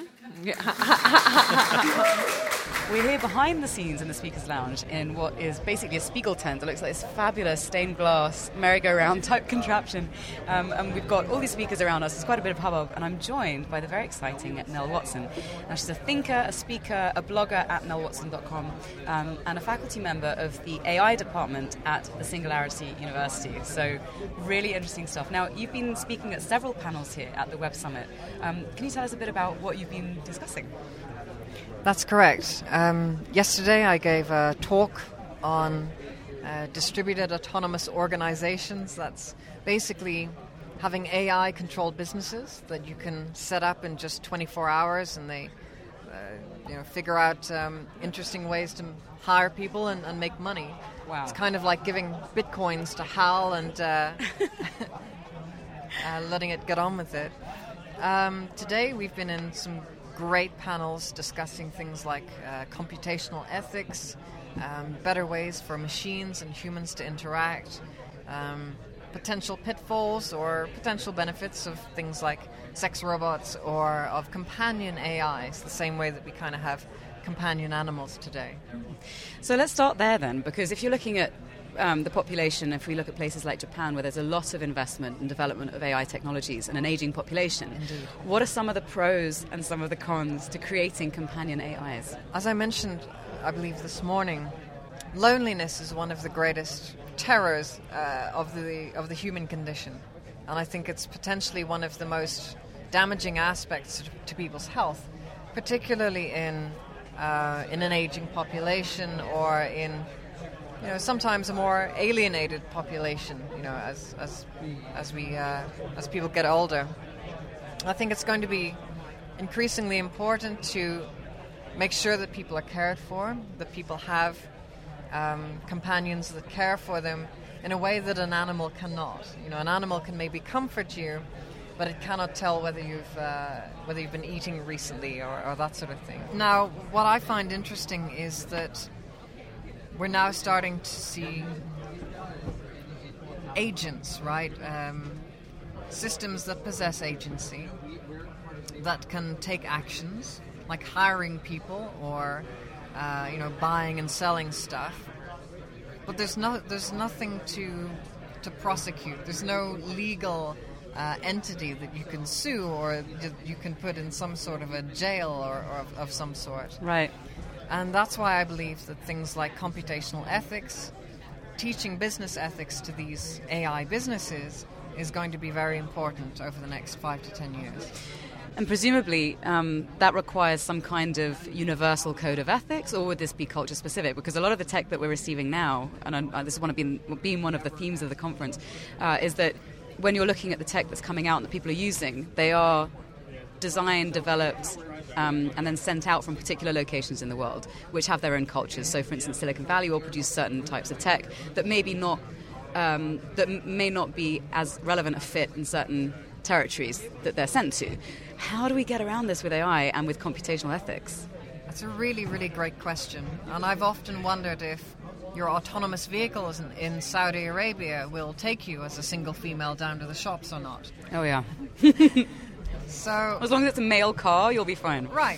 We're here behind the scenes in the Speaker's Lounge in what is basically a Spiegel tent. It looks like this fabulous stained glass merry-go-round type contraption. And we've got all these speakers around us. There's quite a bit of hubbub. And I'm joined by the very exciting Nell Watson. Now, she's a thinker, a speaker, a blogger at nellwatson.com, and a faculty member of the AI department at the Singularity University. So really interesting stuff. Now, you've been speaking at several panels here at the Web Summit. Can you tell us a bit about what you've been discussing? That's correct. Yesterday I gave a talk on distributed autonomous organizations. That's basically having AI-controlled businesses that you can set up in just 24 hours, and they figure out interesting ways to hire people and make money. Wow. It's kind of like giving bitcoins to Hal and letting it get on with it. Today we've been in some great panels discussing things like computational ethics, better ways for machines and humans to interact, potential pitfalls or potential benefits of things like sex robots or of companion AIs, the same way that we kind of have companion animals today. So let's start there then, because if you're looking at the population, if we look at places like Japan, where there's a lot of investment and development of AI technologies and an aging population, Indeed. What are some of the pros and some of the cons to creating companion AIs? As I mentioned, I believe this morning, loneliness is one of the greatest terrors of the human condition, and I think it's potentially one of the most damaging aspects to people's health, particularly in an aging population, or in sometimes a more alienated population. As people get older, I think it's going to be increasingly important to make sure that people are cared for, that people have companions that care for them in a way that an animal cannot. An animal can maybe comfort you, but it cannot tell whether you've been eating recently or that sort of thing. Now, what I find interesting is that we're now starting to see agents, right? Systems that possess agency, that can take actions, like hiring people or buying and selling stuff. But there's nothing to prosecute. There's no legal entity that you can sue or that you can put in some sort of a jail or of some sort. Right. And that's why I believe that things like computational ethics, teaching business ethics to these AI businesses, is going to be very important over the next 5 to 10 years. And presumably that requires some kind of universal code of ethics, or would this be culture specific? Because a lot of the tech that we're receiving now, and this is being one of the themes of the conference, is that when you're looking at the tech that's coming out and that people are using, they are designed, developed, and then sent out from particular locations in the world, which have their own cultures. So, for instance, Silicon Valley will produce certain types of tech that maybe not that may not be as relevant a fit in certain territories that they're sent to. How do we get around this with AI and with computational ethics? That's a really, really great question. And I've often wondered if your autonomous vehicles in Saudi Arabia will take you as a single female down to the shops or not. Oh, yeah. So, as long as it's a male car, you'll be fine. Right.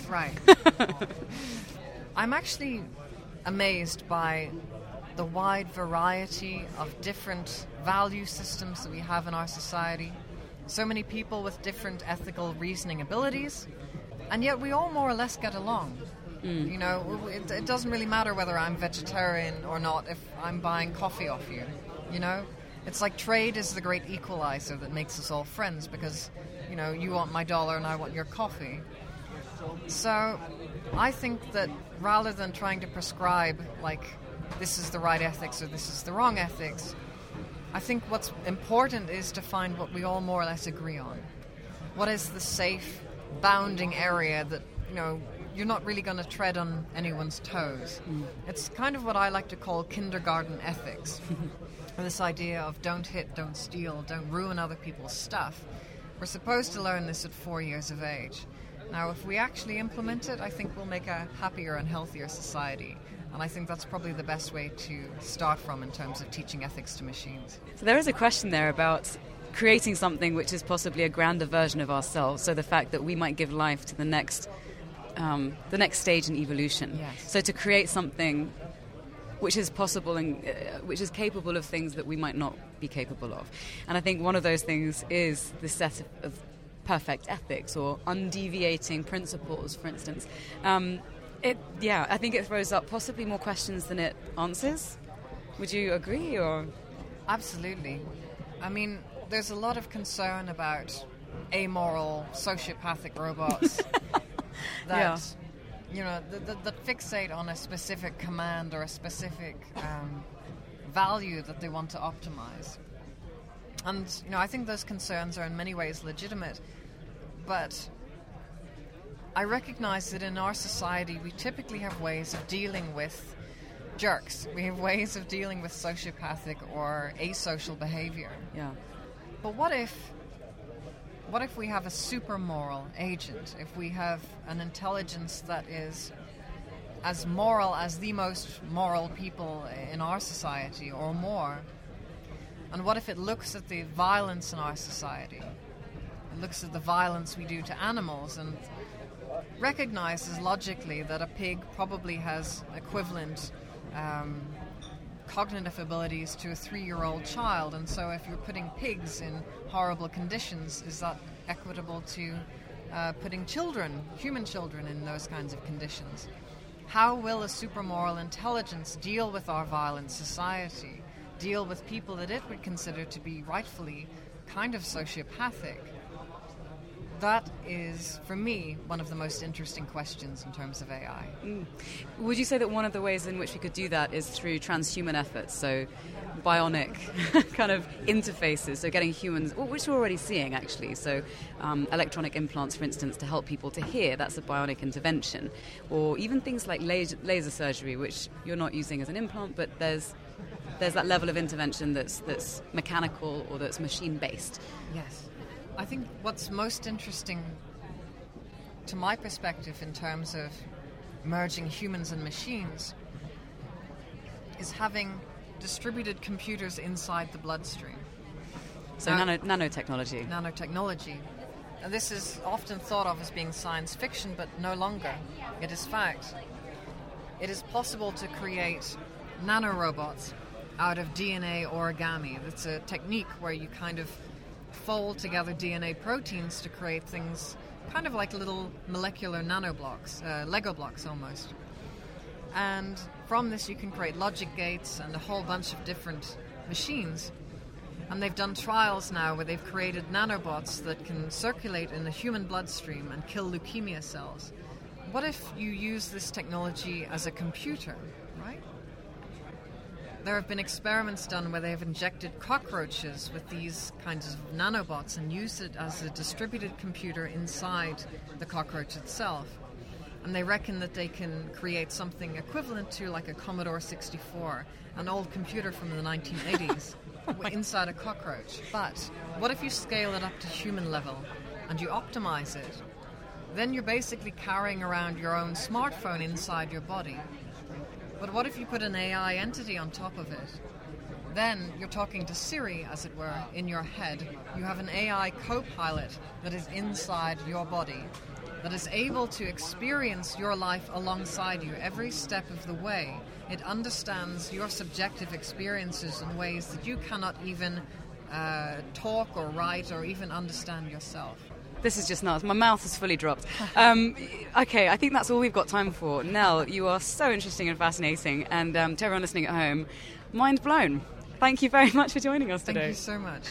I'm actually amazed by the wide variety of different value systems that we have in our society. So many people with different ethical reasoning abilities, and yet we all more or less get along. It doesn't really matter whether I'm vegetarian or not if I'm buying coffee off you. It's like trade is the great equalizer that makes us all friends, because you want my dollar and I want your coffee. So I think that rather than trying to prescribe like this is the right ethics or this is the wrong ethics, I think what's important is to find what we all more or less agree on. What is the safe bounding area that you're not really going to tread on anyone's toes? It's kind of what I like to call kindergarten ethics. This idea of don't hit, don't steal, don't ruin other people's stuff. We're supposed to learn this at 4 years of age. Now, if we actually implement it, I think we'll make a happier and healthier society. And I think that's probably the best way to start from in terms of teaching ethics to machines. So there is a question there about creating something which is possibly a grander version of ourselves. So the fact that we might give life to the next stage in evolution. Yes. So to create something which is possible and which is capable of things that we might not be capable of. And I think one of those things is the set of perfect ethics or undeviating principles, for instance. I think it throws up possibly more questions than it answers. Would you agree? Or absolutely. I mean, there's a lot of concern about amoral, sociopathic robots that that fixate on a specific command or a specific value that they want to optimize. And I think those concerns are in many ways legitimate, but I recognize that in our society we typically have ways of dealing with jerks. We have ways of dealing with sociopathic or asocial behavior. Yeah. But what if we have a super moral agent? If we have an intelligence that is as moral as the most moral people in our society or more? And what if it looks at the violence in our society? It looks at the violence we do to animals and recognizes logically that a pig probably has equivalent cognitive abilities to a 3-year-old child, and so if you're putting pigs in horrible conditions, is that equitable to putting human children in those kinds of conditions? How will a supermoral intelligence deal with our violent society? deal with people that it would consider to be rightfully kind of sociopathic. That is, for me, one of the most interesting questions in terms of AI. Would you say that one of the ways in which we could do that is through transhuman efforts, so bionic kind of interfaces, so getting humans, which we're already seeing actually, so electronic implants, for instance, to help people to hear, that's a bionic intervention, or even things like laser surgery, which you're not using as an implant, but there's that level of intervention that's mechanical or that's machine-based. Yes. I think what's most interesting to my perspective in terms of merging humans and machines is having distributed computers inside the bloodstream. So nanotechnology. Nanotechnology. And this is often thought of as being science fiction, but no longer. It is fact. It is possible to create nanorobots out of DNA origami. That's a technique where you kind of fold together DNA proteins to create things kind of like little molecular nanoblocks, Lego blocks almost. And from this you can create logic gates and a whole bunch of different machines. And they've done trials now where they've created nanobots that can circulate in the human bloodstream and kill leukemia cells. What if you use this technology as a computer, right? There have been experiments done where they have injected cockroaches with these kinds of nanobots and used it as a distributed computer inside the cockroach itself. And they reckon that they can create something equivalent to like a Commodore 64, an old computer from the 1980s, inside a cockroach. But what if you scale it up to human level and you optimize it? Then you're basically carrying around your own smartphone inside your body. But what if you put an AI entity on top of it? Then you're talking to Siri, as it were, in your head. You have an AI co-pilot that is inside your body, that is able to experience your life alongside you every step of the way. It understands your subjective experiences in ways that you cannot even talk or write or even understand yourself. This is just nuts. My mouth is fully dropped. Okay, I think that's all we've got time for. Nell, you are so interesting and fascinating. And to everyone listening at home, mind blown. Thank you very much for joining us today. Thank you so much.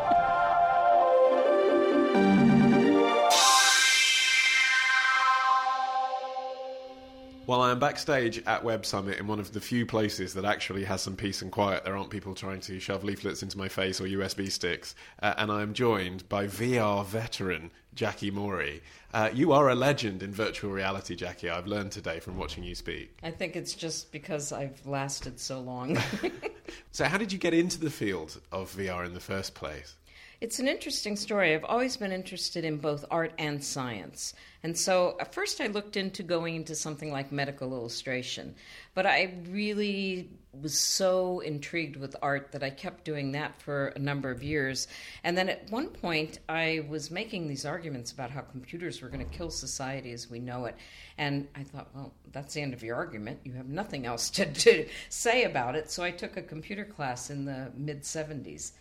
While I'm backstage at Web Summit in one of the few places that actually has some peace and quiet, there aren't people trying to shove leaflets into my face or USB sticks, and I'm joined by VR veteran Jackie Morey. You are a legend in virtual reality, Jackie. I've learned today from watching you speak. I think it's just because I've lasted so long. So how did you get into the field of VR in the first place? It's an interesting story. I've always been interested in both art and science. And so at first I looked into going into something like medical illustration. But I really was so intrigued with art that I kept doing that for a number of years. And then at one point I was making these arguments about how computers were going to kill society as we know it. And I thought, well, that's the end of your argument. You have nothing else to say about it. So I took a computer class in the mid-'70s.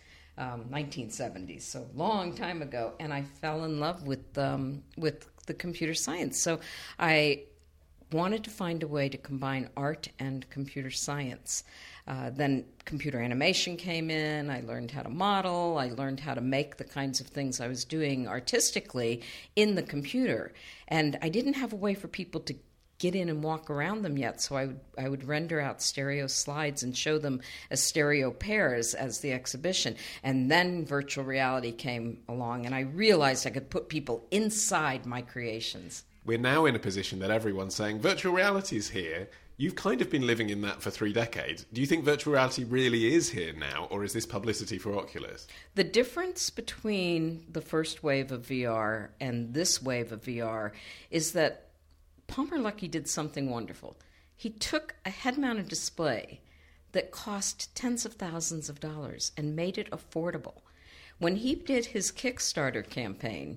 1970s, so long time ago, and I fell in love with the computer science. So I wanted to find a way to combine art and computer science. Then computer animation came in. I learned how to model. I learned how to make the kinds of things I was doing artistically in the computer. And I didn't have a way for people to get in and walk around them yet, so I would render out stereo slides and show them as stereo pairs as the exhibition. And then virtual reality came along, and I realized I could put people inside my creations. We're now in a position that everyone's saying virtual reality is here. You've kind of been living in that for 3 decades. Do you think virtual reality really is here now, or is this publicity for Oculus? The difference between the first wave of VR and this wave of VR is that Palmer Luckey did something wonderful. He took a head-mounted display that cost tens of thousands of dollars and made it affordable. When he did his Kickstarter campaign,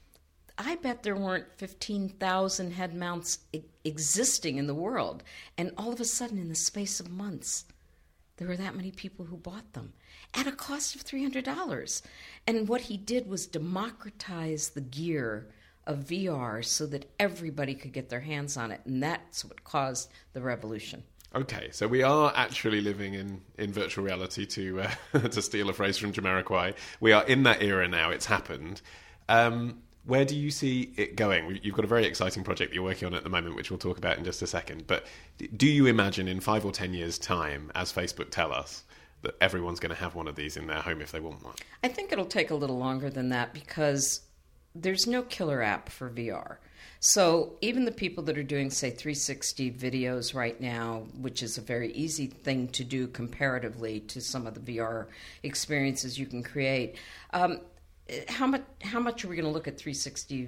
I bet there weren't 15,000 head mounts existing in the world. And all of a sudden, in the space of months, there were that many people who bought them at a cost of $300. And what he did was democratize the gear of VR so that everybody could get their hands on it, and that's what caused the revolution. Okay, so we are actually living in virtual reality, to to steal a phrase from Jamiroquai. We are in that era now. It's happened. Where do you see it going? You've got a very exciting project that you're working on at the moment, which we'll talk about in just a second. But do you imagine in 5 or 10 years' time, as Facebook tell us, that everyone's going to have one of these in their home if they want one? I think it'll take a little longer than that because there's no killer app for VR. So even the people that are doing, say, 360 videos right now, which is a very easy thing to do comparatively to some of the VR experiences you can create, how much are we going to look at 360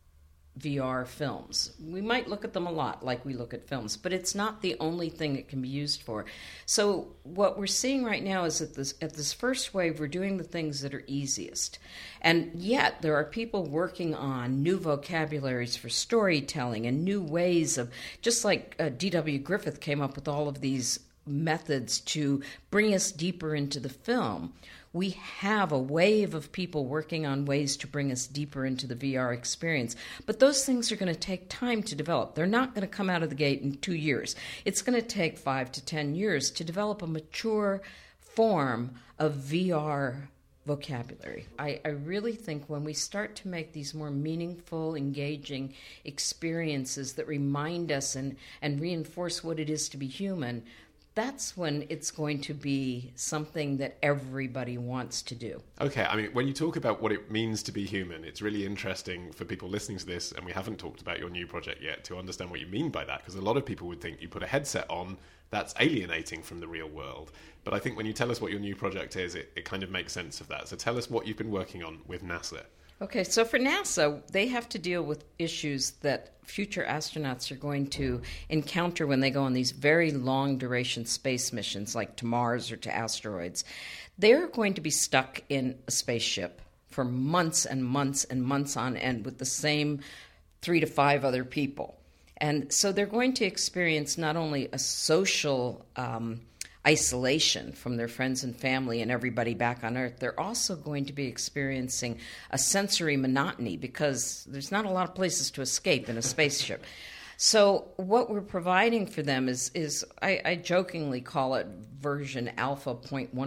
VR films? We might look at them a lot like we look at films, but it's not the only thing it can be used for. So what we're seeing right now is that at this first wave, we're doing the things that are easiest. And yet there are people working on new vocabularies for storytelling and new ways of, just like D.W. Griffith came up with all of these methods to bring us deeper into the film. We have a wave of people working on ways to bring us deeper into the VR experience. But those things are going to take time to develop. They're not going to come out of the gate in 2 years. It's going to take 5 to 10 years to develop a mature form of VR vocabulary. I really think when we start to make these more meaningful, engaging experiences that remind us and reinforce what it is to be human, that's when it's going to be something that everybody wants to do. Okay, I mean, when you talk about what it means to be human, it's really interesting for people listening to this, and we haven't talked about your new project yet, to understand what you mean by that, because a lot of people would think you put a headset on, that's alienating from the real world. But I think when you tell us what your new project is, it kind of makes sense of that. So tell us what you've been working on with NASA. Okay, so for NASA, they have to deal with issues that future astronauts are going to encounter when they go on these very long-duration space missions, like to Mars or to asteroids. They're going to be stuck in a spaceship for months and months and months on end with the same 3 to 5 other people. And so they're going to experience not only a social isolation from their friends and family and everybody back on Earth, they're also going to be experiencing a sensory monotony because there's not a lot of places to escape in a spaceship. So what we're providing for them is I jokingly call it version alpha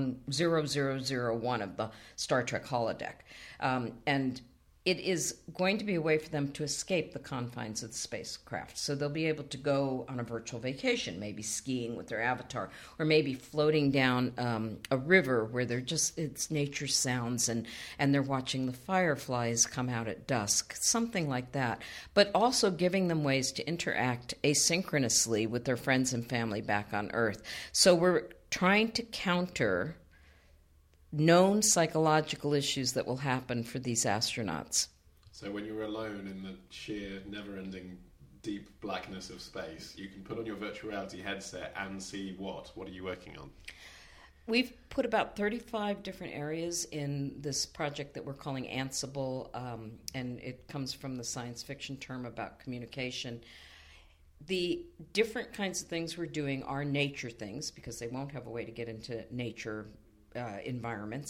0.10001 of the Star Trek holodeck. And it is going to be a way for them to escape the confines of the spacecraft. So they'll be able to go on a virtual vacation, maybe skiing with their avatar, or maybe floating down a river where it's nature sounds and they're watching the fireflies come out at dusk, something like that. But also giving them ways to interact asynchronously with their friends and family back on Earth. So we're trying to counter known psychological issues that will happen for these astronauts. So when you're alone in the sheer, never-ending, deep blackness of space, you can put on your virtual reality headset and see what? What are you working on? We've put about 35 different areas in this project that we're calling Ansible, and it comes from the science fiction term about communication. The different kinds of things we're doing are nature things, because they won't have a way to get into nature environments,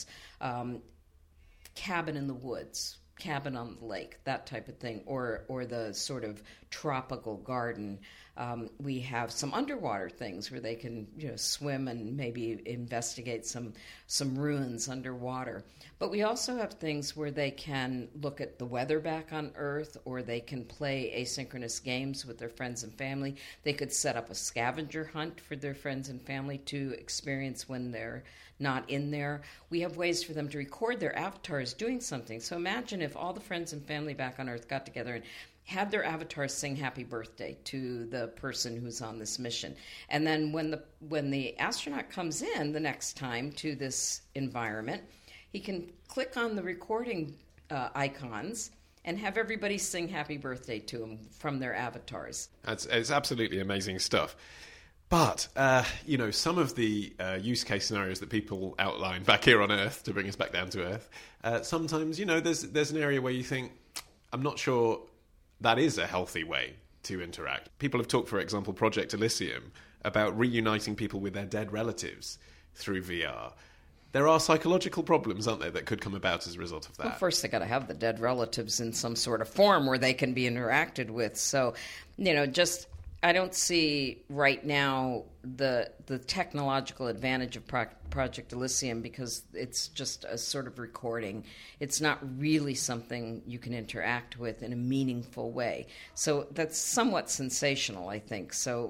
cabin in the woods, cabin on the lake, that type of thing, or the sort of tropical garden. We have some underwater things where they can swim and maybe investigate some ruins underwater. But we also have things where they can look at the weather back on Earth, or they can play asynchronous games with their friends and family. They could set up a scavenger hunt for their friends and family to experience when they're not in there. We have ways for them to record their avatars doing something. So imagine if all the friends and family back on Earth got together and had their avatars sing happy birthday to the person who's on this mission. And then when the astronaut comes in the next time to this environment, he can click on the recording icons and have everybody sing happy birthday to him from their avatars. It's absolutely amazing stuff. But, some of the use case scenarios that people outline back here on Earth, to bring us back down to Earth, sometimes, there's an area where you think, I'm not sure that is a healthy way to interact. People have talked, for example, Project Elysium, about reuniting people with their dead relatives through VR. There are psychological problems, aren't there, that could come about as a result of that? Well, first they got to have the dead relatives in some sort of form where they can be interacted with. So, I don't see right now the technological advantage of Project Elysium because it's just a sort of recording. It's not really something you can interact with in a meaningful way. So that's somewhat sensational, I think. So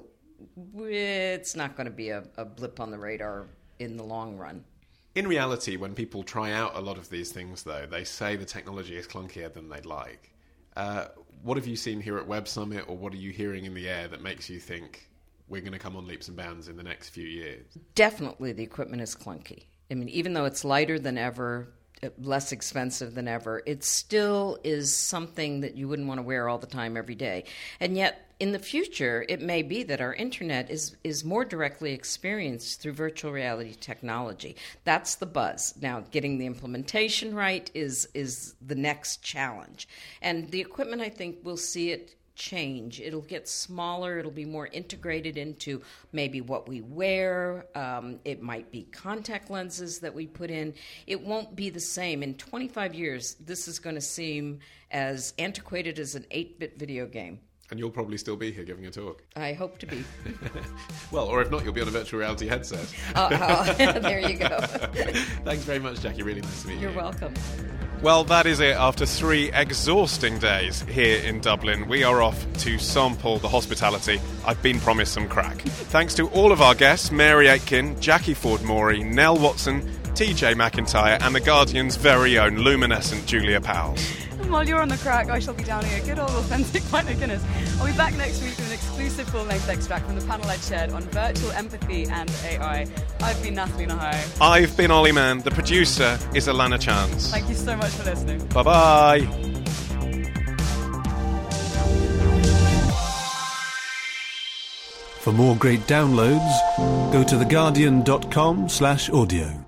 it's not going to be a blip on the radar in the long run. In reality, when people try out a lot of these things, though, they say the technology is clunkier than they'd like. What have you seen here at Web Summit, or what are you hearing in the air that makes you think we're going to come on leaps and bounds in the next few years? Definitely the equipment is clunky. I mean, even though it's lighter than ever, less expensive than ever, it still is something that you wouldn't want to wear all the time every day. And yet, in the future, it may be that our internet is more directly experienced through virtual reality technology. That's the buzz. Now, getting the implementation right is the next challenge. And the equipment, I think, will see it change. It'll get smaller. It'll be more integrated into maybe what we wear. It might be contact lenses that we put in. It won't be the same. In 25 years, this is going to seem as antiquated as an 8-bit video game. And you'll probably still be here giving a talk. I hope to be. Well, or if not, you'll be on a virtual reality headset. There you go. Thanks very much, Jackie. Really nice to meet you. You're welcome. Well, that is it. After 3 exhausting days here in Dublin, we are off to sample the hospitality. I've been promised some crack. Thanks to all of our guests, Mary Aitken, Jackie Ford-Morey, Nell Watson, TJ McIntyre, and The Guardian's very own luminescent Julia Powell. And while you're on the crack, I shall be downing a good old authentic pint of Guinness. I'll be back next week with an exclusive full-length extract from the panel I'd shared on virtual empathy and AI. I've been Natalie Nahai. I've been Ollie Mann. The producer is Alana Chance. Thank you so much for listening. Bye-bye. For more great downloads, go to theguardian.com/audio.